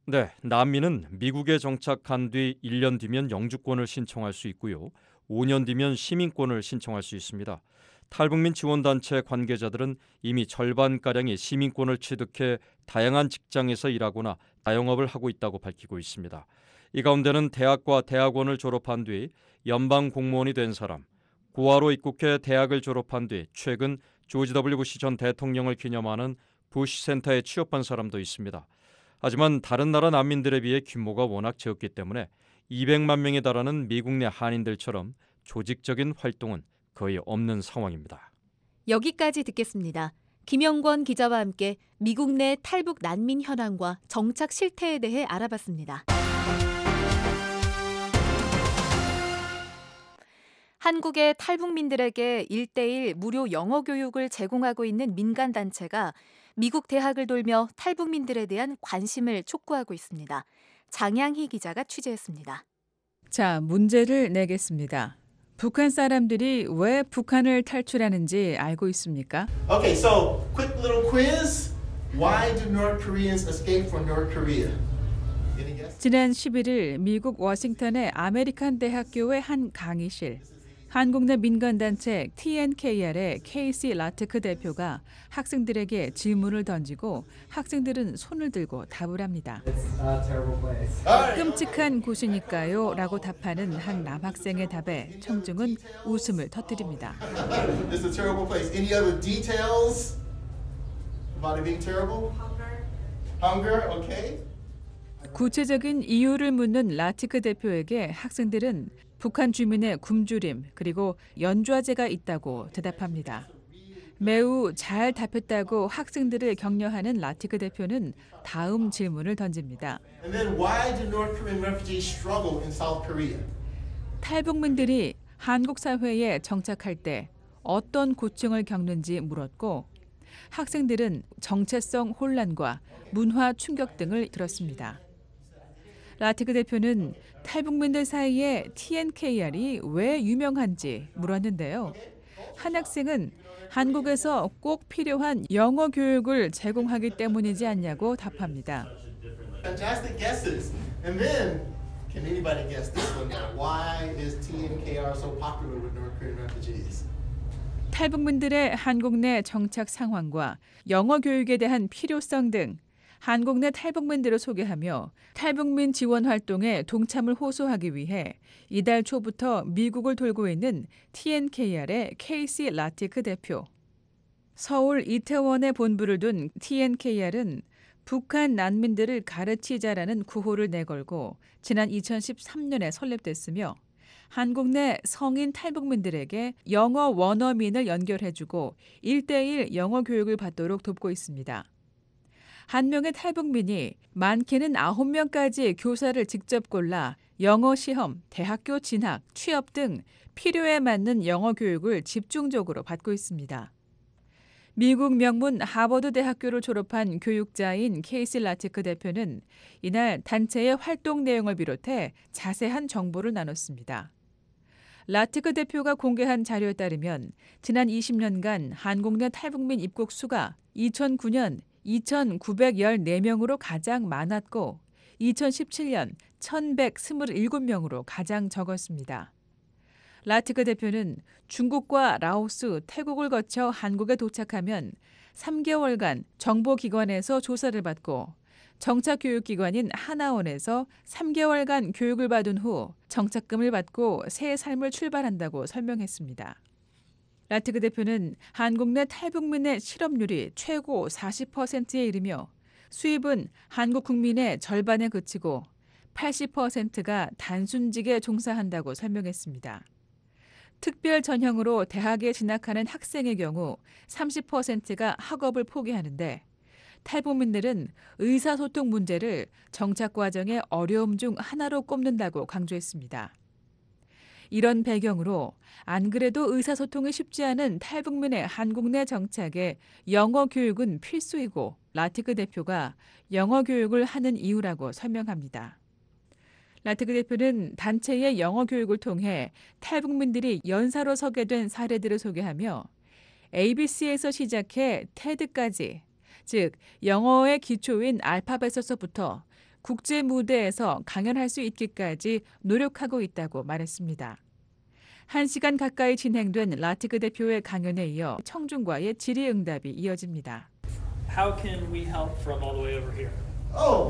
네, 난민은 미국에 정착한 뒤 일 년 뒤면 영주권을 신청할 수 있고요. 오 년 뒤면 시민권을 신청할 수 있습니다. 탈북민 지원단체 관계자들은 이미 절반가량이 시민권을 취득해 다양한 직장에서 일하거나 자영업을 하고 있다고 밝히고 있습니다. 이 가운데는 대학과 대학원을 졸업한 뒤 연방 공무원이 된 사람, 고아로 입국해 대학을 졸업한 뒤 최근 조지 더블유 부시 전 대통령을 기념하는 부시 센터에 취업한 사람도 있습니다. 하지만 다른 나라 난민들에 비해 규모가 워낙 적기 때문에 이백만 명에 달하는 미국 내 한인들처럼 조직적인 활동은 거의 없는 상황입니다. 여기까지 듣겠습니다. 김영권 기자와 함께 미국 내 탈북 난민 현황과 정착 실태에 대해 알아봤습니다. 한국의 탈북민들에게 일 대일 무료 영어 교육을 제공하고 있는 민간 단체가 미국 대학을 돌며 탈북민들에 대한 관심을 촉구하고 있습니다. 장양희 기자가 취재했습니다. 자, 문제를 내겠습니다. 북한 사람들이 왜 북한을 탈출하는지 알고 있습니까? Okay, so quick little quiz. Why do North Koreans escape from North Korea? 지난 십일 일 미국 워싱턴의 아메리칸 대학교의 한 강의실. 한국 내 민간단체 티엔케이알의 케이시 라트크 대표가 학생들에게 질문을 던지고 학생들은 손을 들고 답을 합니다. 끔찍한 곳이니까요 라고 답하는 한 남학생의 답에 청중은 웃음을 터뜨립니다. It's a terrible place. Any other details about it being terrible? Hunger, okay. 구체적인 이유를 묻는 라티크 대표에게 학생들은 북한 주민의 굶주림 그리고 연좌제가 있다고 대답합니다. 매우 잘 답했다고 학생들을 격려하는 라티크 대표는 다음 질문을 던집니다. And then why do North Korean refugees struggle in South Korea? 탈북민들이 한국 사회에 정착할 때 어떤 고충을 겪는지 물었고 학생들은 정체성 혼란과 문화 충격 등을 들었습니다. 라티크 대표는 탈북민들 사이에 티엔케이알이 왜 유명한지 물었는데요. 한 학생은 한국에서 꼭 필요한 영어 교육을 제공하기 때문이지 않냐고 답합니다. Fantastic guesses. And then, can anybody guess this one? Why is T N K R so popular with North Korean refugees? 탈북민들의 한국 내 정착 상황과 영어 교육에 대한 필요성 등 한국 내 탈북민들을 소개하며 탈북민 지원 활동에 동참을 호소하기 위해 이달 초부터 미국을 돌고 있는 티엔케이알의 케이시 라티크 대표. 서울 이태원에 본부를 둔 티엔케이알은 북한 난민들을 가르치자라는 구호를 내걸고 지난 이천십삼 년에 설립됐으며 한국 내 성인 탈북민들에게 영어 원어민을 연결해주고 일 대일 영어 교육을 받도록 돕고 있습니다. 한 명의 탈북민이 많게는 아홉 명까지 교사를 직접 골라 영어 시험, 대학교 진학, 취업 등 필요에 맞는 영어 교육을 집중적으로 받고 있습니다. 미국 명문 하버드 대학교를 졸업한 교육자인 케이시 라티크 대표는 이날 단체의 활동 내용을 비롯해 자세한 정보를 나눴습니다. 라티크 대표가 공개한 자료에 따르면 지난 이십 년간 한국 내 탈북민 입국 수가 이천구 년 이천구백십사 명으로 가장 많았고 이천십칠 년 천백이십칠 명으로 가장 적었습니다. 라티크 대표는 중국과 라오스, 태국을 거쳐 한국에 도착하면 삼 개월간 정보기관에서 조사를 받고 정착교육기관인 하나원에서 삼 개월간 교육을 받은 후 정착금을 받고 새 삶을 출발한다고 설명했습니다. 라티크 대표는 한국 내 탈북민의 실업률이 최고 사십 퍼센트에 이르며 수입은 한국 국민의 절반에 그치고 팔십 퍼센트가 단순직에 종사한다고 설명했습니다. 특별 전형으로 대학에 진학하는 학생의 경우 삼십 퍼센트가 학업을 포기하는데 탈북민들은 의사소통 문제를 정착 과정의 어려움 중 하나로 꼽는다고 강조했습니다. 이런 배경으로 안 그래도 의사소통이 쉽지 않은 탈북민의 한국 내 정착에 영어 교육은 필수이고 라티크 대표가 영어 교육을 하는 이유라고 설명합니다. 라티크 대표는 단체의 영어 교육을 통해 탈북민들이 연사로 서게 된 사례들을 소개하며 에이비씨에서 시작해 테드까지, 즉 영어의 기초인 알파벳에서부터 국제 무대에서 강연할 수 있기까지 노력하고 있다고 말했습니다. 한 시간 가까이 진행된 라티그 대표의 강연에 이어 청중과의 질의응답이 이어집니다. How can we help from all the way over here? Oh.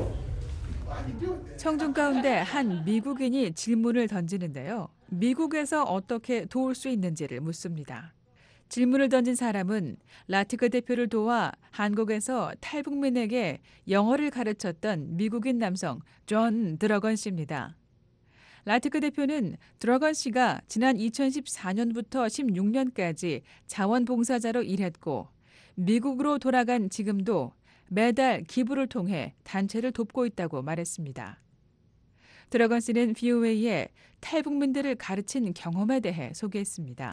청중 가운데 한 미국인이 질문을 던지는데요. 미국에서 어떻게 도울 수 있는지를 묻습니다. 질문을 던진 사람은 라티그 대표를 도와 한국에서 탈북민에게 영어를 가르쳤던 미국인 남성 존 드러건 씨입니다. 라티그 대표는 드러건 씨가 지난 이천십사 년부터 십육 년까지 자원봉사자로 일했고 미국으로 돌아간 지금도 매달 기부를 통해 단체를 돕고 있다고 말했습니다. 드러건 씨는 브이오에이에 탈북민들을 가르친 경험에 대해 소개했습니다.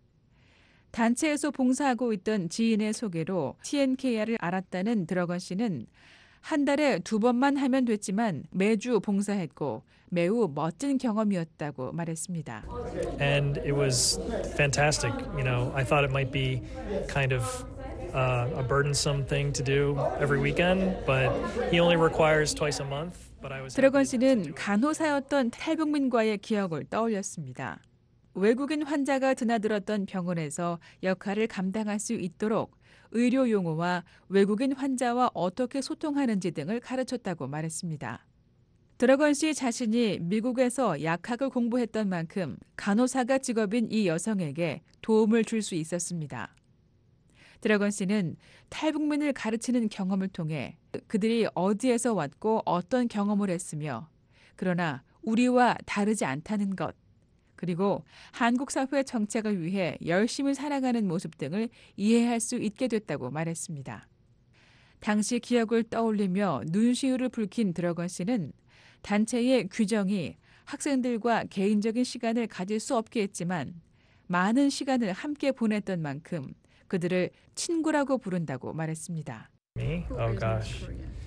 단체에서 봉사하고 있던 지인의 소개로 티엔케이알을 알았다는 드러건 씨는 한 달에 두 번만 하면 됐지만 매주 봉사했고 매우 멋진 경험이었다고 말했습니다. And it was fantastic. You know, I thought it might be kind of uh, a burdensome thing to do every weekend, but he only requires twice a month. But I was 드러건 씨는 간호사였던 탈북민과의 기억을 떠올렸습니다. 외국인 환자가 드나들었던 병원에서 역할을 감당할 수 있도록 의료 용어와 외국인 환자와 어떻게 소통하는지 등을 가르쳤다고 말했습니다. 드러건 씨 자신이 미국에서 약학을 공부했던 만큼 간호사가 직업인 이 여성에게 도움을 줄 수 있었습니다. 드러건 씨는 탈북민을 가르치는 경험을 통해 그들이 어디에서 왔고 어떤 경험을 했으며 그러나 우리와 다르지 않다는 것, 그리고 한국 사회 정착을 위해 열심히 살아가는 모습 등을 이해할 수 있게 됐다고 말했습니다. 당시 기억을 떠올리며 눈시울을 붉힌 드러건 씨는 단체의 규정이 학생들과 개인적인 시간을 가질 수 없게 했지만 많은 시간을 함께 보냈던 만큼 그들을 친구라고 부른다고 말했습니다. Me? Oh gosh.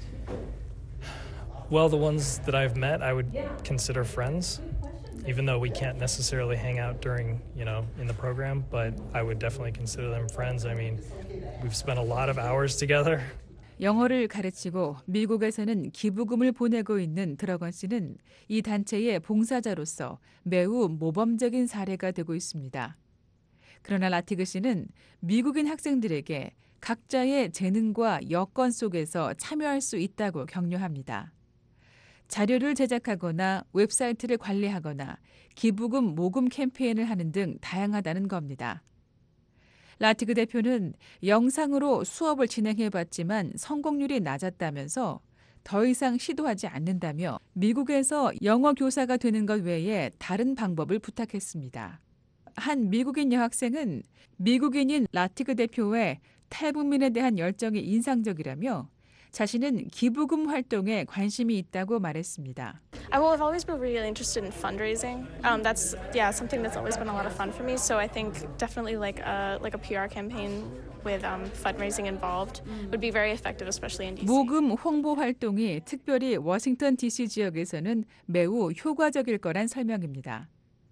Well, the ones that I've met, I would consider friends. Even though we can't necessarily hang out during, you know, in the program, but I would definitely consider them friends. I mean, we've spent a lot of hours together. 영어를 가르치고 미국에서는 기부금을 보내고 있는 드러건 씨는 이 단체의 봉사자로서 매우 모범적인 사례가 되고 있습니다. 그러나 라티그 씨는 미국인 학생들에게 각자의 재능과 여건 속에서 참여할 수 있다고 격려합니다. 자료를 제작하거나 웹사이트를 관리하거나 기부금 모금 캠페인을 하는 등 다양하다는 겁니다. 라티그 대표는 영상으로 수업을 진행해봤지만 성공률이 낮았다면서 더 이상 시도하지 않는다며 미국에서 영어 교사가 되는 것 외에 다른 방법을 부탁했습니다. 한 미국인 여학생은 미국인인 라티그 대표의 탈북민에 대한 열정이 인상적이라며 자신은 기부금 활동에 관심이 있다고 말했습니다. Well, I've always been really interested in fundraising. Um, that's yeah, something that's always been a lot of fun for me. So I think definitely like a like a 피알 campaign with um, fundraising involved would be very effective, especially in 디씨. 모금 홍보 활동이 특별히 워싱턴 디씨 지역에서는 매우 효과적일 거란 설명입니다.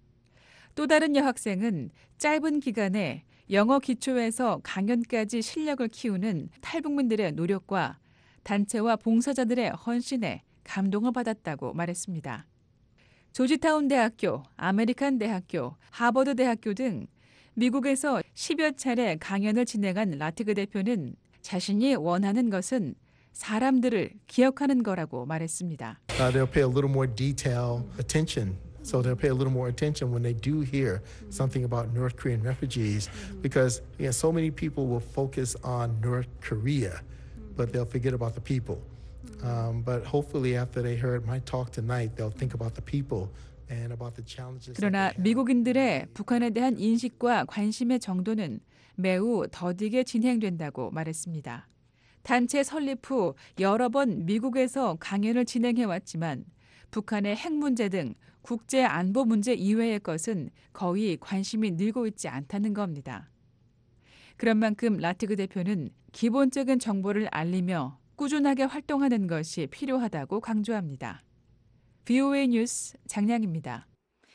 또 다른 여학생은 짧은 기간에 영어 기초에서 강연까지 실력을 키우는 탈북민들의 노력과 단체와 봉사자들의 헌신에 감동을 받았다고 말했습니다. 조지타운 대학교, 아메리칸 대학교, 하버드 대학교 등 미국에서 십여 차례 강연을 진행한 라티그 대표는 자신이 원하는 것은 사람들을 기억하는 거라고 말했습니다. Uh, they'll pay a little more detailed attention. So they'll pay a little more attention when they do hear something about North Korean refugees, because you know, so many people will focus on North Korea, but they'll forget about the people. Um, but hopefully after they heard my talk tonight, they'll think about the people and about the challenges. 그러나 미국인들의 북한에 대한 인식과 관심의 정도는 매우 더디게 진행된다고 말했습니다. 단체 설립 후 여러 번 미국에서 강연을 진행해왔지만 북한의 핵 문제 등 국제 안보 문제 이외의 것은 거의 관심이 늘고 있지 않다는 겁니다. 그런 만큼 라티그 대표는 기본적인 정보를 알리며 꾸준하게 활동하는 것이 필요하다고 강조합니다. 브이오에이 뉴스 장량입니다.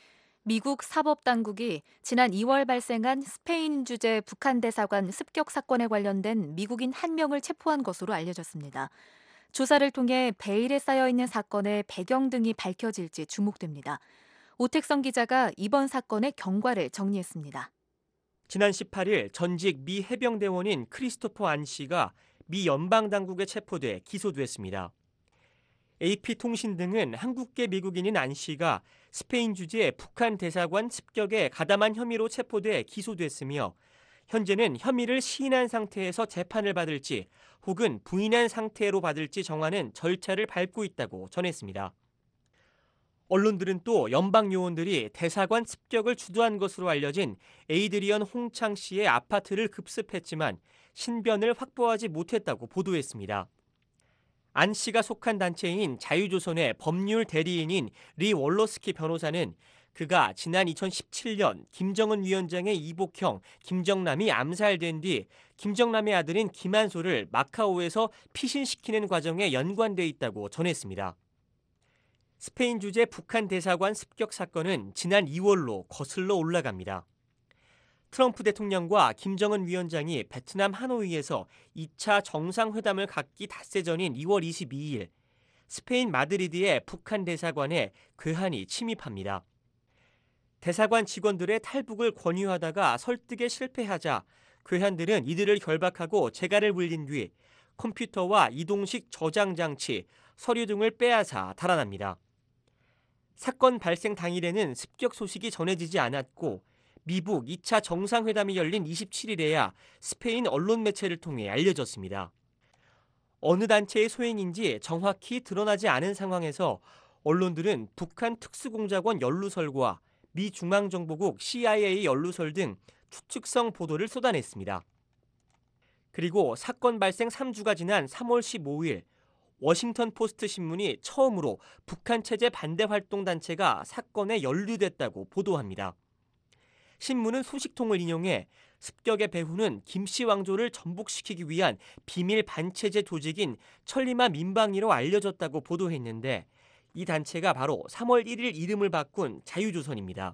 미국 사법당국이 지난 이월 발생한 스페인 주재 북한 대사관 습격 사건에 관련된 미국인 한 명을 체포한 것으로 알려졌습니다. 조사를 통해 베일에 쌓여 있는 사건의 배경 등이 밝혀질지 주목됩니다. 오택성 기자가 이번 사건의 경과를 정리했습니다. 지난 십팔 일 전직 미 해병대원인 크리스토퍼 안 씨가 미 연방당국에 체포돼 기소됐습니다. 에이피통신 등은 한국계 미국인인 안 씨가 스페인 주재 북한 대사관 습격에 가담한 혐의로 체포돼 기소됐으며 현재는 혐의를 시인한 상태에서 재판을 받을지 혹은 부인한 상태로 받을지 정하는 절차를 밟고 있다고 전했습니다. 언론들은 또 연방 요원들이 대사관 습격을 주도한 것으로 알려진 에이드리언 홍창 씨의 아파트를 급습했지만 신변을 확보하지 못했다고 보도했습니다. 안 씨가 속한 단체인 자유조선의 법률 대리인인 리 월러스키 변호사는 그가 지난 이천십칠 년 김정은 위원장의 이복형 김정남이 암살된 뒤 김정남의 아들인 김한소를 마카오에서 피신시키는 과정에 연관돼 있다고 전했습니다. 스페인 주재 북한 대사관 습격 사건은 지난 이월로 거슬러 올라갑니다. 트럼프 대통령과 김정은 위원장이 베트남 하노이에서 이 차 정상회담을 갖기 닷새 전인 이월 이십이일 스페인 마드리드의 북한 대사관에 괴한이 침입합니다. 대사관 직원들의 탈북을 권유하다가 설득에 실패하자 괴한들은 이들을 결박하고 재갈을 물린 뒤 컴퓨터와 이동식 저장 장치, 서류 등을 빼앗아 달아납니다. 사건 발생 당일에는 습격 소식이 전해지지 않았고 미북 이 차 정상회담이 열린 이십칠 일에야 스페인 언론 매체를 통해 알려졌습니다. 어느 단체의 소행인지 정확히 드러나지 않은 상황에서 언론들은 북한 특수공작원 연루설과 미 중앙정보국 씨아이에이 연루설 등 추측성 보도를 쏟아냈습니다. 그리고 사건 발생 삼 주가 지난 삼월 십오일 워싱턴 포스트 신문이 처음으로 북한 체제 반대 활동 단체가 사건에 연루됐다고 보도합니다. 신문은 소식통을 인용해 습격의 배후는 김씨 왕조를 전복시키기 위한 비밀 반체제 조직인 천리마 민방위로 알려졌다고 보도했는데 이 단체가 바로 삼월 일일 이름을 바꾼 자유조선입니다.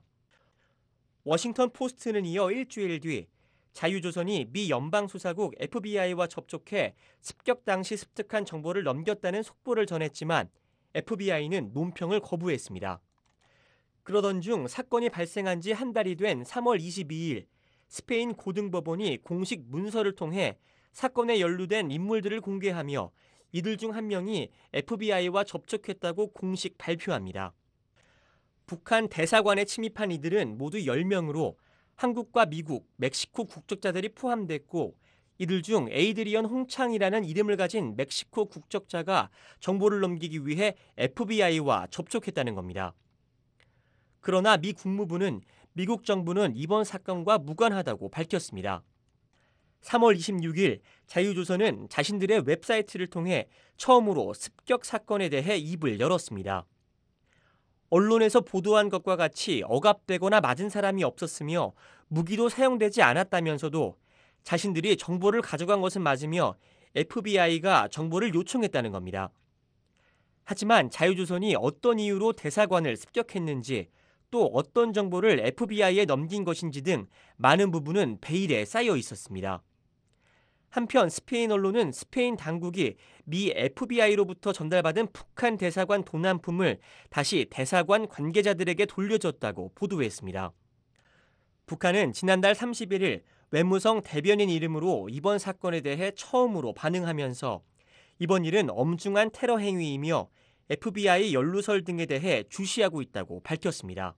워싱턴 포스트는 이어 일주일 뒤 자유조선이 미 연방수사국 에프비아이와 접촉해 습격 당시 습득한 정보를 넘겼다는 속보를 전했지만 에프비아이는 논평을 거부했습니다. 그러던 중 사건이 발생한 지 한 달이 된 삼월 이십이일 스페인 고등법원이 공식 문서를 통해 사건에 연루된 인물들을 공개하며 이들 중 한 명이 에프비아이와 접촉했다고 공식 발표합니다. 북한 대사관에 침입한 이들은 모두 열 명으로 한국과 미국, 멕시코 국적자들이 포함됐고 이들 중 에이드리언 홍창이라는 이름을 가진 멕시코 국적자가 정보를 넘기기 위해 에프비아이와 접촉했다는 겁니다. 그러나 미 국무부는 미국 정부는 이번 사건과 무관하다고 밝혔습니다. 삼월 이십육일 자유조선은 자신들의 웹사이트를 통해 처음으로 습격 사건에 대해 입을 열었습니다. 언론에서 보도한 것과 같이 억압되거나 맞은 사람이 없었으며 무기도 사용되지 않았다면서도 자신들이 정보를 가져간 것은 맞으며 에프비아이가 정보를 요청했다는 겁니다. 하지만 자유조선이 어떤 이유로 대사관을 습격했는지 또 어떤 정보를 에프비아이에 넘긴 것인지 등 많은 부분은 베일에 쌓여 있었습니다. 한편 스페인 언론은 스페인 당국이 미 에프비아이로부터 전달받은 북한 대사관 도난품을 다시 대사관 관계자들에게 돌려줬다고 보도했습니다. 북한은 지난달 삼십일일 외무성 대변인 이름으로 이번 사건에 대해 처음으로 반응하면서 이번 일은 엄중한 테러 행위이며 에프비아이 연루설 등에 대해 주시하고 있다고 밝혔습니다.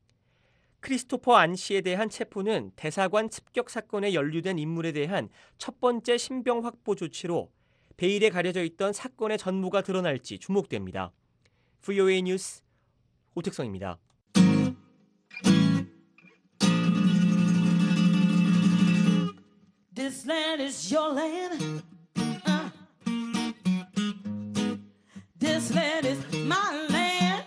크리스토퍼 안 씨에 대한 체포는 대사관 습격 사건에 연루된 인물에 대한 첫 번째 신병 확보 조치로 베일에 가려져 있던 사건의 전모가 드러날지 주목됩니다. 브이오에이 뉴스 오택성입니다. This land is your land. Uh. This land is my land.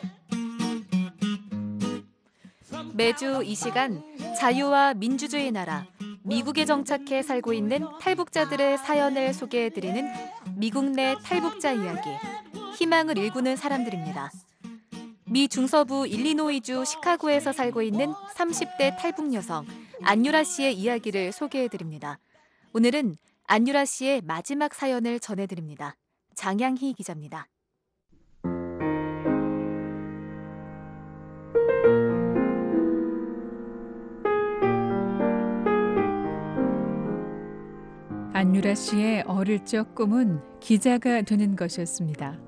매주 이 시간 자유와 민주주의 나라 미국에 정착해 살고 있는 탈북자들의 사연을 소개해드리는 미국 내 탈북자 이야기, 희망을 일구는 사람들입니다. 미 중서부 일리노이주 시카고에서 살고 있는 삼십 대 탈북 여성 안유라 씨의 이야기를 소개해드립니다. 오늘은 안유라 씨의 마지막 사연을 전해드립니다. 장양희 기자입니다. 안유라 씨의 어릴 적 꿈은 기자가 되는 것이었습니다.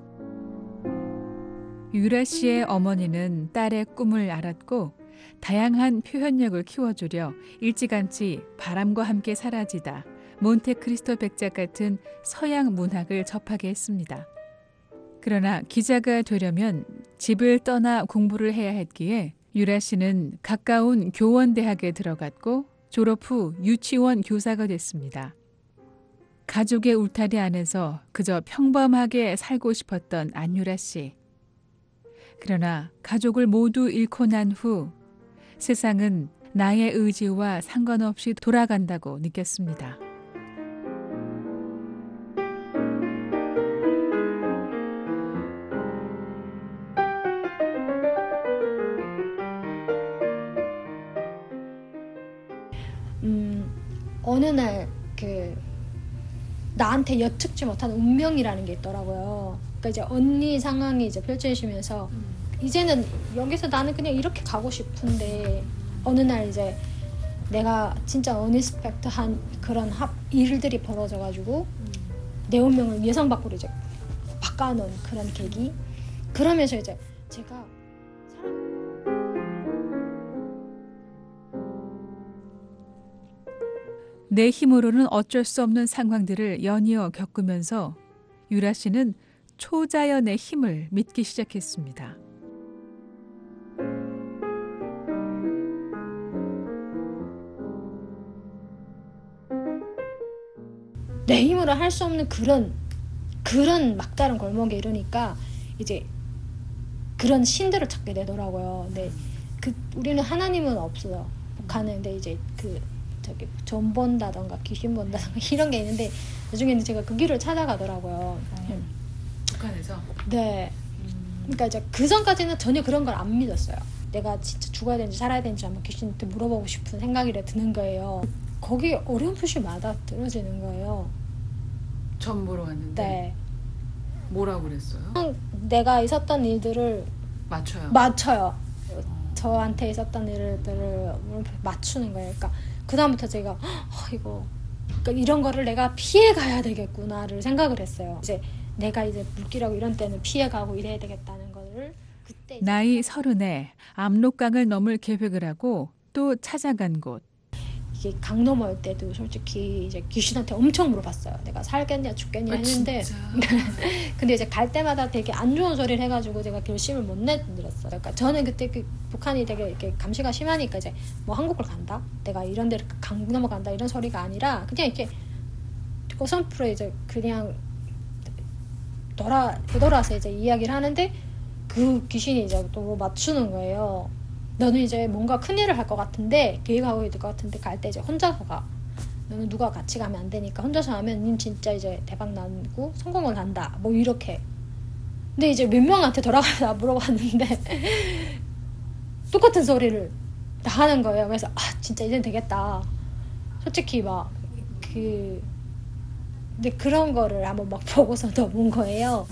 유라 씨의 어머니는 딸의 꿈을 알았고 다양한 표현력을 키워주려 일찌감치 바람과 함께 사라지다, 몬테크리스토 백작 같은 서양 문학을 접하게 했습니다. 그러나 기자가 되려면 집을 떠나 공부를 해야 했기에 유라 씨는 가까운 교원대학에 들어갔고 졸업 후 유치원 교사가 됐습니다. 가족의 울타리 안에서 그저 평범하게 살고 싶었던 안유라 씨. 그러나 가족을 모두 잃고 난 후 세상은 나의 의지와 상관없이 돌아간다고 느꼈습니다. 음, 어느 날 그 나한테 여쭙지 못한 운명이라는 게 있더라고요. 그러니까 이제 언니 상황이 이제 펼쳐지면서 음. 이제는 여기서 나는 그냥 이렇게 가고 싶은데 어느 날 이제 내가 진짜 어니스펙트한 그런 합, 일들이 벌어져가지고 음. 내 운명을 예상 밖으로 이제 바꿔놓은 그런 계기. 그러면서 이제 제가 내 힘으로는 어쩔 수 없는 상황들을 연이어 겪으면서 유라 씨는 초자연의 힘을 믿기 시작했습니다. 내 힘으로 할 수 없는 그런 그런 막다른 골목에 이르니까 이제 그런 신들을 찾게 되더라고요. 근데 그 우리는 하나님은 없어요. 북한은. 근데 이제 그 저기 좀 본다던가 귀신 본다던가 이런 게 있는데 나중에는 제가 그 길을 찾아가더라고요. 어, 음. 북한에서? 네. 음. 그러니까 이제 그 전까지는 전혀 그런 걸 안 믿었어요. 내가 진짜 죽어야 되는지 살아야 되는지 한번 귀신한테 물어보고 싶은 생각이 드는 거예요. 거기 어렴풋이마다 떨어지는 거예요. 전 보러 갔는데? 네. 뭐라고 그랬어요? 내가 있었던 일들을 맞춰요? 맞춰요. 어. 저한테 있었던 일들을 맞추는 거예요. 그러니까 그 다음부터 제가 어, 이거 그러니까 이런 거를 내가 피해 가야 되겠구나를 생각을 했어요. 이제 내가 이제 물길하고 이런 때는 피해 가고 이래야 되겠다는 거를 그때 나이 서른에 압록강을 넘을 계획을 하고 또 찾아간 곳. 이게 강 넘어올 때도 솔직히 이제 귀신한테 엄청 물어봤어요. 내가 살겠냐 죽겠냐 했는데 아, 근데 이제 갈 때마다 되게 안 좋은 소리를 해가지고 제가 결심을 못 내들었어요. 그러니까 저는 그때 그 북한이 되게 이렇게 감시가 심하니까 이제 뭐 한국을 간다, 내가 이런 데를 강 넘어간다 이런 소리가 아니라 그냥 이렇게 오선프로 이제 그냥 돌아 되돌아서 이제 이야기를 하는데 그 귀신이 이제 또 맞추는 거예요. 너는 이제 뭔가 큰일을 할 것 같은데 계획하고 있을 것 같은데 갈 때 이제 혼자서 가. 너는 누가 같이 가면 안 되니까 혼자서 하면 님 진짜 이제 대박 나고 성공을 한다. 뭐 이렇게. 근데 이제 몇 명한테 돌아가서 물어봤는데 똑같은 소리를 다 하는 거예요. 그래서 아 진짜 이젠 되겠다. 솔직히 막 그 근데 그런 거를 한번 막 보고서 넘은 거예요.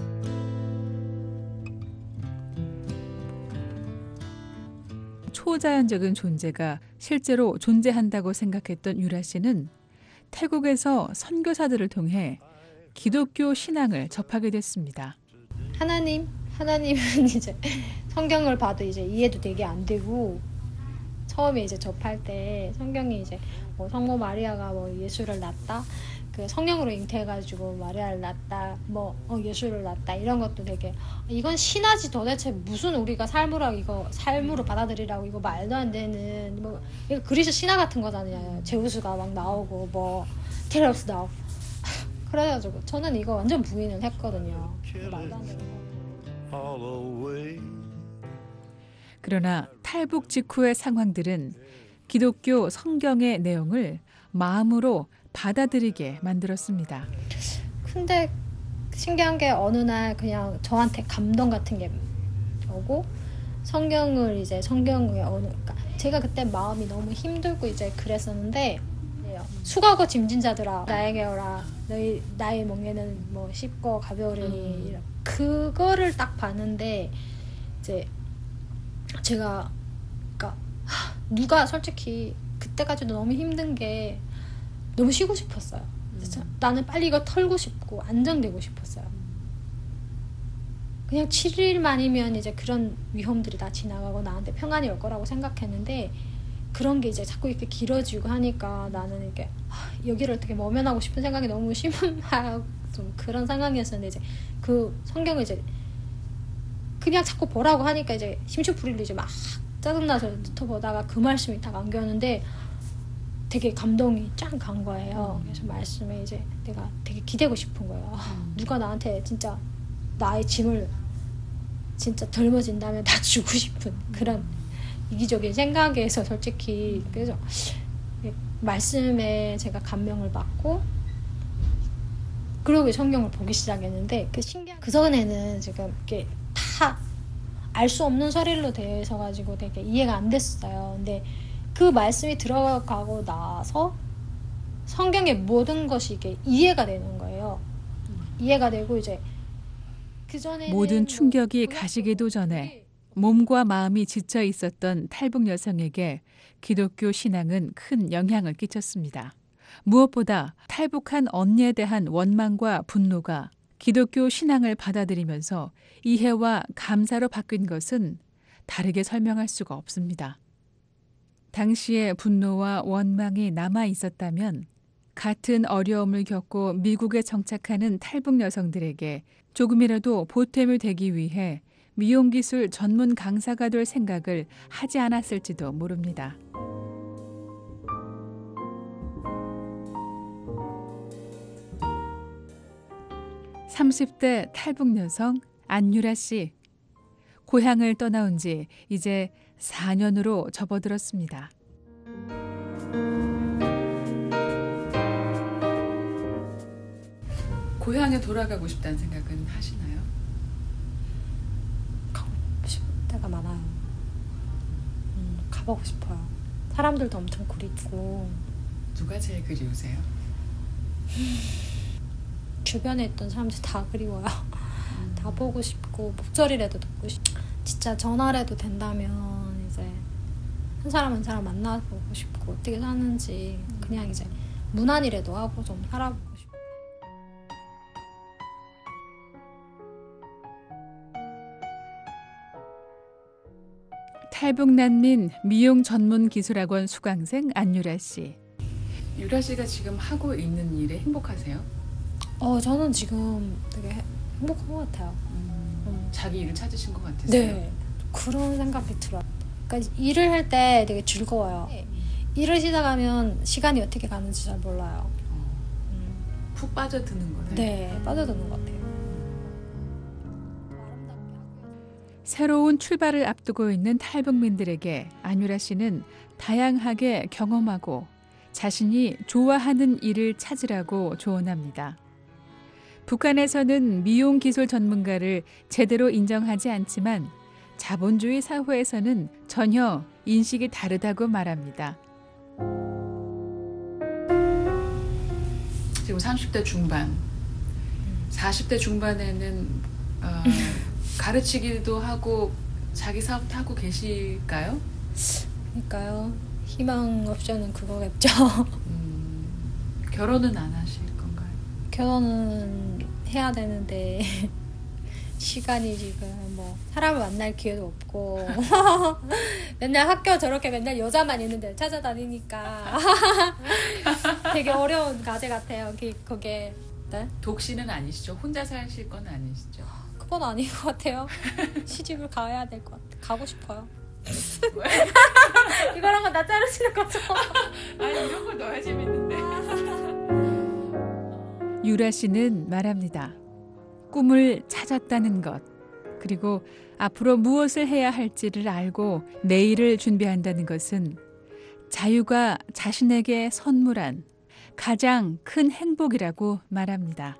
초자연적인 존재가 실제로 존재한다고 생각했던 유라 씨는 태국에서 선교사들을 통해 기독교 신앙을 접하게 됐습니다. 하나님, 하나님은 이제 성경을 봐도 이제 이해도 되게 안 되고 처음에 이제 접할 때 성경이 이제 뭐 성모 마리아가 뭐 예수를 낳았다, 그 성령으로 잉태해가지고 마리아를 낳았다, 뭐 어, 예수를 낳았다 이런 것도 되게 이건 신화지 도대체 무슨 우리가 삶으로 이거 삶으로 받아들이라고 이거 말도 안 되는 뭐 이거 그리스 신화 같은 거잖아요. 제우스가 막 나오고 뭐 테레우스 나오고 그래가지고 저는 이거 완전 부인을 했거든요. 말도 안 되는 거. 그러나 탈북 직후의 상황들은 기독교 성경의 내용을 마음으로 받아들이게 만들었습니다. 근데 신기한 게 어느 날 그냥 저한테 감동 같은 게 오고 성경을 이제 성경에 어느 그러니까 제가 그때 마음이 너무 힘들고 이제 그랬었는데 거예요. 수고하고 짐진자들아 나에게 오라. 너희 나의 멍에는 뭐 쉽고 가벼우려니. 음. 그거를 딱 봤는데 이제 제가 그러니까 누가 솔직히 그때까지도 너무 힘든 게 너무 쉬고 싶었어요. 음. 나는 빨리 이거 털고 싶고 안정되고 싶었어요. 그냥 칠 일만이면 이제 그런 위험들이 다 지나가고 나한테 평안이 올 거라고 생각했는데 그런 게 이제 자꾸 이렇게 길어지고 하니까 나는 이렇게 여기를 어떻게 모면하고 싶은 생각이 너무 심하고 좀 그런 상황이었었는데 이제 그 성경을 이제 그냥 자꾸 보라고 하니까 이제 심추부리로 이제 막 짜증나서 보다가 그 말씀이 딱 안겼는데 되게 감동이 쫙 간 거예요. 그래서 말씀에 이제 내가 되게 기대고 싶은 거예요. 음. 누가 나한테 진짜 나의 짐을 진짜 덜머진다면 다 주고 싶은 그런 이기적인 생각에서 솔직히 그래서 말씀에 제가 감명을 받고 그러고 성경을 보기 시작했는데 그 신기한 그 전에는 지금 이렇게 다 알 수 없는 소리로 되어 있어가지고 되게 이해가 안 됐어요. 근데 그 말씀이 들어가고 나서 성경의 모든 것이 이게 이해가 되는 거예요. 이해가 되고 이제 그 전에 모든 충격이 가시기도 전에 몸과 마음이 지쳐 있었던 탈북 여성에게 기독교 신앙은 큰 영향을 끼쳤습니다. 무엇보다 탈북한 언니에 대한 원망과 분노가 기독교 신앙을 받아들이면서 이해와 감사로 바뀐 것은 다르게 설명할 수가 없습니다. 당시의 분노와 원망이 남아 있었다면 같은 어려움을 겪고 미국에 정착하는 탈북 여성들에게 조금이라도 보탬이 되기 위해 미용기술 전문 강사가 될 생각을 하지 않았을지도 모릅니다. 삼십 대 탈북 여성 안유라 씨. 고향을 떠나온 지 이제 사 년으로 접어들었습니다. 고향에 돌아가고 싶다는 생각은 하시나요? 가고 싶을 때가 많아요. 음, 가보고 싶어요. 사람들도 엄청 그립고. 누가 제일 그리우세요? 주변에 있던 사람들 다 그리워요. 음. 다 보고 싶고 목소리라도 듣고 싶고 진짜 전화라도 된다면 이제 한 사람 한 사람 만나보고 싶고 어떻게 사는지 그냥 이제 무난이라도 하고 좀 살아보고 싶어요. 탈북 난민 미용 전문 기술학원 수강생 안유라 씨. 유라 씨가 지금 하고 있는 일에 행복하세요? 어, 저는 지금 되게 행복한 것 같아요. 음, 음. 자기 일을 찾으신 것 같으세요? 네, 그런 생각이 들어요. 그러니까 일을 할 때 되게 즐거워요. 네. 일을 시작하면 시간이 어떻게 가는지 잘 몰라요. 어. 음. 푹 빠져드는 거네요. 네, 빠져드는 것 같아요. 새로운 출발을 앞두고 있는 탈북민들에게 안유라 씨는 다양하게 경험하고 자신이 좋아하는 일을 찾으라고 조언합니다. 북한에서는 미용 기술 전문가를 제대로 인정하지 않지만 자본주의 사회에서는 전혀 인식이 다르다고 말합니다. 지금 삼십 대 중반, 사십 대 중반에는 어, 가르치기도 하고 자기 사업도 하고 계실까요? 그러니까요. 희망 옵션은 그거겠죠. 음, 결혼은 안 하실 건가요? 결혼은 해야 되는데 시간이 지금 뭐 사람을 만날 기회도 없고 맨날 학교 저렇게 맨날 여자만 있는 데를 찾아다니니까 되게 어려운 과제 같아요. 그게 네? 독신은 아니시죠? 혼자 사실 건 아니시죠? 그건 아닌 것 같아요. 시집을 가야 될 것 같아. 가고 싶어요. 이거랑 건 나 자르시는 거죠? 아니 이런 걸 넣어야 재밌는데. 유라 씨는 말합니다. 꿈을 찾았다는 것, 그리고 앞으로 무엇을 해야 할지를 알고 내일을 준비한다는 것은 자유가 자신에게 선물한 가장 큰 행복이라고 말합니다.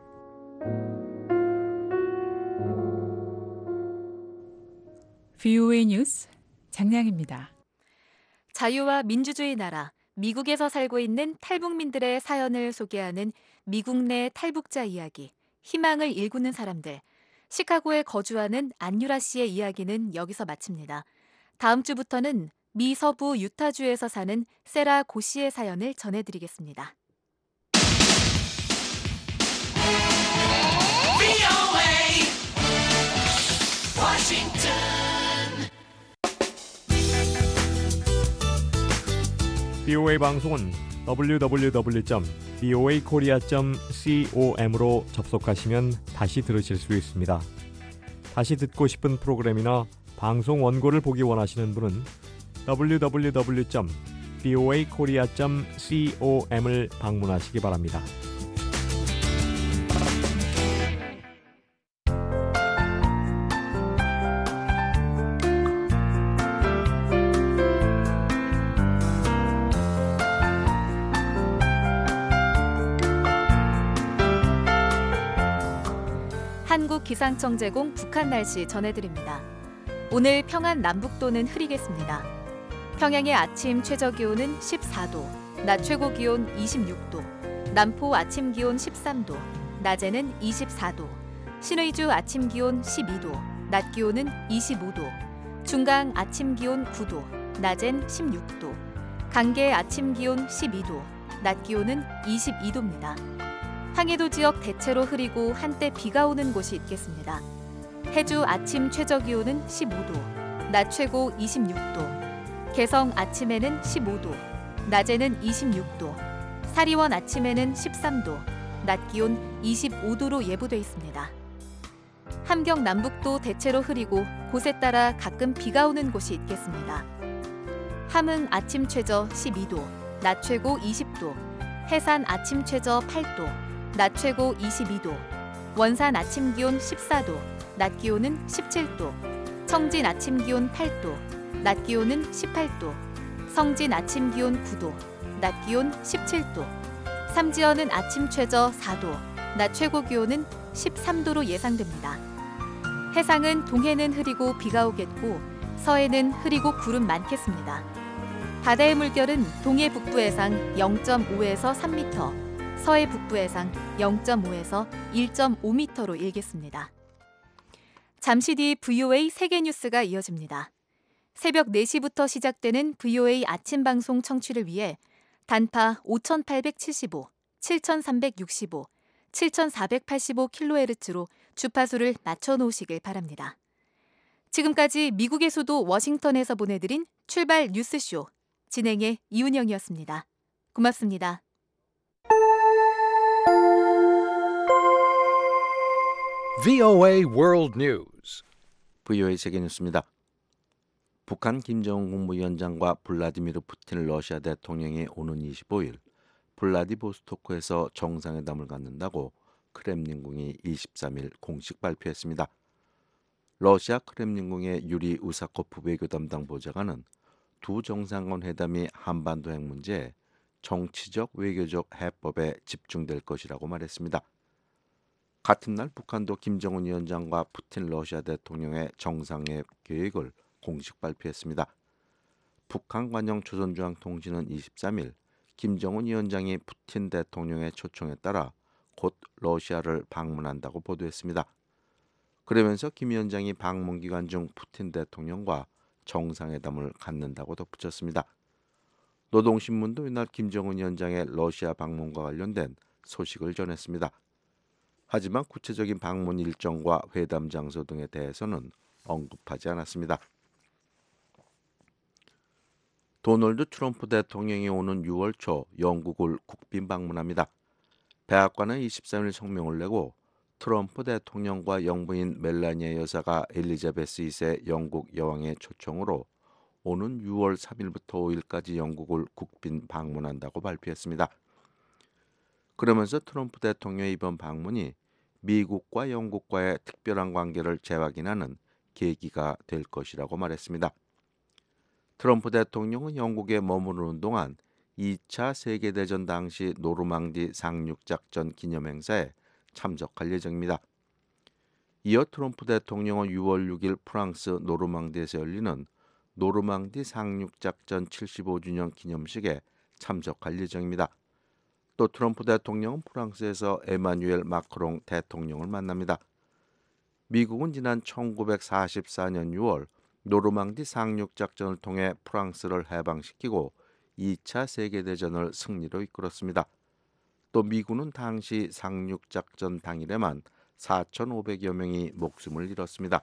브이오에이 뉴스 장량입니다. 자유와 민주주의 나라 미국에서 살고 있는 탈북민들의 사연을 소개하는 미국 내 탈북자 이야기, 희망을 일구는 사람들. 시카고에 거주하는 안유라 씨의 이야기는 여기서 마칩니다. 다음 주부터는 미 서부 유타주에서 사는 세라 고 씨의 사연을 전해드리겠습니다. 비오에이 방송은 더블유 더블유 더블유 점 비오에이 코리아 점 com으로 접속하시면 다시 들으실 수 있습니다. 다시 듣고 싶은 프로그램이나 방송 원고를 보기 원하시는 분은 더블유 더블유 더블유 점 비오에이 코리아 점 com을 방문하시기 바랍니다. 한국기상청 제공 북한 날씨 전해드립니다. 오늘 평안 남북도는 흐리겠습니다. 평양의 아침 최저기온은 십사 도, 낮 최고기온 이십육 도, 남포 아침 기온 십삼 도, 낮에는 이십사 도, 신의주 아침 기온 십이 도, 낮 기온은 이십오 도, 중강 아침 기온 구 도, 낮엔 십육 도, 강계 아침 기온 십이 도, 낮 기온은 이십이 도입니다. 황해도 지역 대체로 흐리고 한때 비가 오는 곳이 있겠습니다. 해주 아침 최저기온은 십오 도, 낮 최고 이십육 도, 개성 아침에는 십오 도, 낮에는 이십육 도, 사리원 아침에는 십삼 도, 낮 기온 이십오 도로 예보돼 있습니다. 함경 남북도 대체로 흐리고 곳에 따라 가끔 비가 오는 곳이 있겠습니다. 함흥 아침 최저 십이 도, 낮 최고 이십 도, 해산 아침 최저 팔 도, 낮 최고 이십이 도, 원산 아침 기온 십사 도, 낮 기온은 십칠 도, 청진 아침 기온 팔 도, 낮 기온은 십팔 도, 성진 아침 기온 구 도, 낮 기온 십칠 도, 삼지연은 아침 최저 사 도, 낮 최고 기온은 십삼 도로 예상됩니다. 해상은 동해는 흐리고 비가 오겠고 서해는 흐리고 구름 많겠습니다. 바다의 물결은 동해 북부 해상 영 점 오에서 삼 미터, 서해 북부 해상 영 점 오에서 일 점 오 미터로 일겠습니다. 잠시 뒤 브이오에이 세계뉴스가 이어집니다. 새벽 네 시부터 시작되는 브이오에이 아침 방송 청취를 위해 단파 오천팔백칠십오, 칠천삼백육십오, 칠천사백팔십오 킬로헤르츠로 주파수를 맞춰놓으시길 바랍니다. 지금까지 미국의 수도 워싱턴에서 보내드린 출발 뉴스쇼, 진행의 이은영이었습니다. 고맙습니다. 브이오에이 World News. 브이오에이 세계뉴스입니다. 북한 김정은 국무위원장과 블라디미르 푸틴 러시아 대통령이 오는 이십오 일 블라디보스토크에서 정상회담을 갖는다고 크렘린궁이 이십삼 일 공식 발표했습니다. 러시아 크렘린궁의 유리 우사코프 외교 담당 보좌관은 두 정상간 회담이 한반도 핵 문제에 정치적 외교적 해법에 집중될 것이라고 말했습니다. 같은 날 북한도 김정은 위원장과 푸틴 러시아 대통령의 정상회담 계획을 공식 발표했습니다. 북한 관영 조선중앙통신은 이십삼 일 김정은 위원장이 푸틴 대통령의 초청에 따라 곧 러시아를 방문한다고 보도했습니다. 그러면서 김 위원장이 방문 기간 중 푸틴 대통령과 정상회담을 갖는다고 덧붙였습니다. 노동신문도 이날 김정은 위원장의 러시아 방문과 관련된 소식을 전했습니다. 하지만 구체적인 방문 일정과 회담 장소 등에 대해서는 언급하지 않았습니다. 도널드 트럼프 대통령이 오는 유월 초 영국을 국빈 방문합니다. 백악관은 이십삼 일 성명을 내고 트럼프 대통령과 영부인 멜라니아 여사가 엘리자베스 이 세 영국 여왕의 초청으로 오는 유월 삼 일부터 오 일까지 영국을 국빈 방문한다고 발표했습니다. 그러면서 트럼프 대통령의 이번 방문이 미국과 영국과의 특별한 관계를 재확인하는 계기가 될 것이라고 말했습니다. 트럼프 대통령은 영국에 머무르는 동안 이 차 세계대전 당시 노르망디 상륙작전 기념행사에 참석할 예정입니다. 이어 트럼프 대통령은 유월 육 일 프랑스 노르망디에서 열리는 노르망디 상륙작전 칠십오 주년 기념식에 참석할 예정입니다. 또 트럼프 대통령은 프랑스에서 에마뉴엘 마크롱 대통령을 만납니다. 미국은 지난 천구백사십사 년 유월 노르망디 상륙작전을 통해 프랑스를 해방시키고 이 차 세계대전을 승리로 이끌었습니다. 또 미군은 당시 상륙작전 당일에만 사천오백여 명이 목숨을 잃었습니다.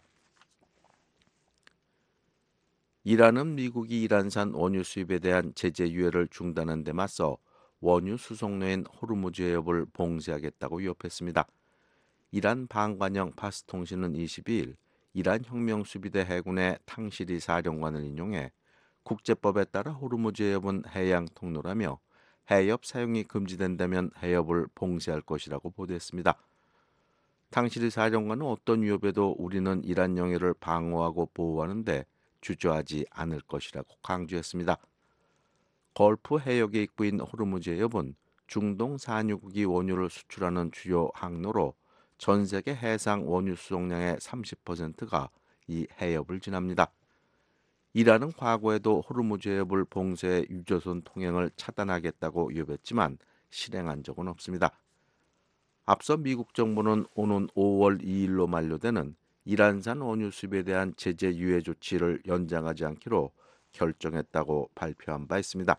이란은 미국이 이란산 원유 수입에 대한 제재 유예를 중단한 데 맞서 원유 수송로인 호르무즈 해협을 봉쇄하겠다고 위협했습니다. 이란 방관영 파스 통신은 이십이 일 이란 혁명수비대 해군의 탕시리 사령관을 인용해 국제법에 따라 호르무즈 해협은 해양 통로라며 해협 사용이 금지된다면 해협을 봉쇄할 것이라고 보도했습니다. 탕시리 사령관은 어떤 위협에도 우리는 이란 영해를 방어하고 보호하는데 주저하지 않을 것이라고 강조했습니다. 걸프 해역의 입구인 호르무즈 해협은 중동 산유국이 원유를 수출하는 주요 항로로 전 세계 해상 원유 수송량의 삼십 퍼센트가 이 해협을 지납니다. 이란은 과거에도 호르무즈 해협을 봉쇄해 유조선 통행을 차단하겠다고 위협했지만 실행한 적은 없습니다. 앞서 미국 정부는 오는 오월 이일로 만료되는 이란산 원유 수입에 대한 제재 유예 조치를 연장하지 않기로 결정했다고 발표한 바 있습니다.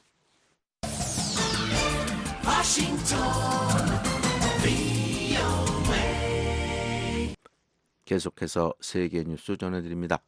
계속해서 세계 뉴스 전해드립니다.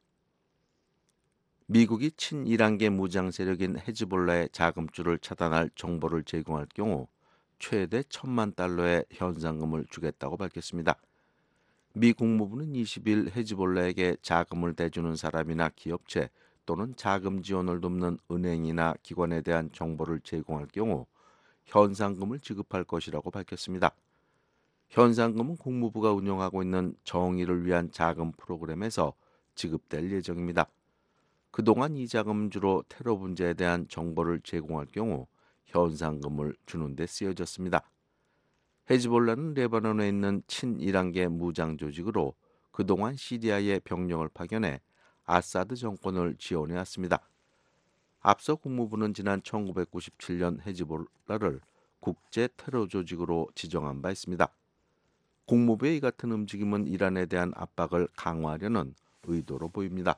미국이 친이란계 무장 세력인 헤즈볼라의 자금줄을 차단할 정보를 제공할 경우 최대 천만 달러의 현상금을 주겠다고 밝혔습니다. 미 국무부는 이십 일 헤즈볼라에게 자금을 대주는 사람이나 기업체 또는 자금 지원을 돕는 은행이나 기관에 대한 정보를 제공할 경우 현상금을 지급할 것이라고 밝혔습니다. 현상금은 국무부가 운영하고 있는 정의를 위한 자금 프로그램에서 지급될 예정입니다. 그동안 이 자금주로 테러 분자에 대한 정보를 제공할 경우 현상금을 주는 데 쓰여졌습니다. 헤즈볼라는 레바논에 있는 친이란계 무장 조직으로 그동안 시리아에 병력을 파견해 아사드 정권을 지원해왔습니다. 앞서 국무부는 지난 천구백구십칠 년 헤즈볼라를 국제 테러 조직으로 지정한 바 있습니다. 국무부의 이 같은 움직임은 이란에 대한 압박을 강화하려는 의도로 보입니다.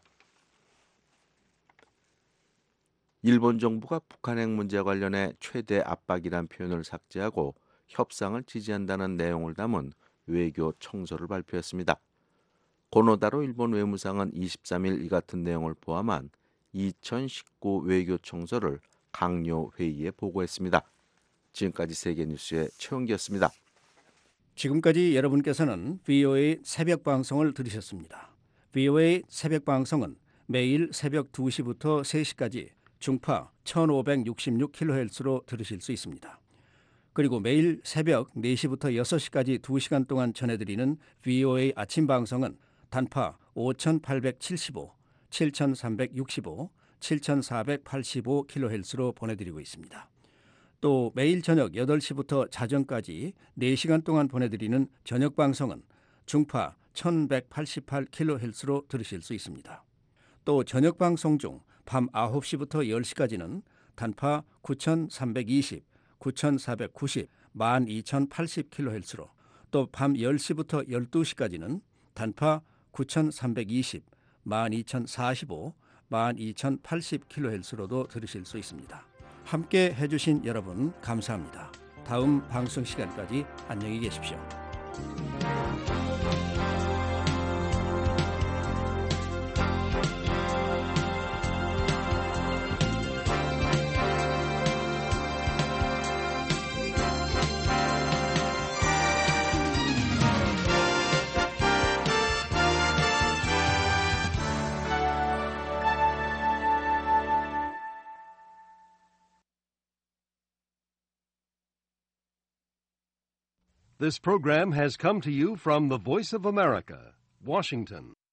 일본 정부가 북한 핵 문제 관련해 최대 압박이란 표현을 삭제하고 협상을 지지한다는 내용을 담은 외교 청서를 발표했습니다. 고노다로 일본 외무상은 이십삼 일 이 같은 내용을 포함한 이천십구 외교 청서를 강요 회의에 보고했습니다. 지금까지 세계뉴스의 최영기였습니다. 지금까지 여러분께서는 브이오에이 새벽 방송을 들으셨습니다. 브이오에이 새벽 방송은 매일 새벽 두 시부터 세 시까지 중파 천오백육십육 킬로헤르츠로 들으실 수 있습니다. 그리고 매일 새벽 네 시부터 여섯 시까지 두 시간 동안 전해드리는 브이오에이 아침 방송은 단파 오천팔백칠십오, 칠천삼백육십오, 칠천사백팔십오 킬로헤르츠로 보내드리고 있습니다. 또 매일 저녁 여덟 시부터 자정까지 네 시간 동안 보내드리는 저녁 방송은 중파 천백팔십팔 킬로헤르츠로 들으실 수 있습니다. 또 저녁 방송 중 밤 아홉 시부터 열 시까지는 단파 구천삼백이십, 구천사백구십, 만 이천팔십 킬로헤르츠로 또 밤 열 시부터 열두 시까지는 단파 구천삼백이십, 만 이천사십오, 만 이천팔십 킬로헤르츠로도 들으실 수 있습니다. 함께 해주신 여러분 감사합니다. 다음 방송 시간까지 안녕히 계십시오. This program has come to you from the Voice of America, Washington.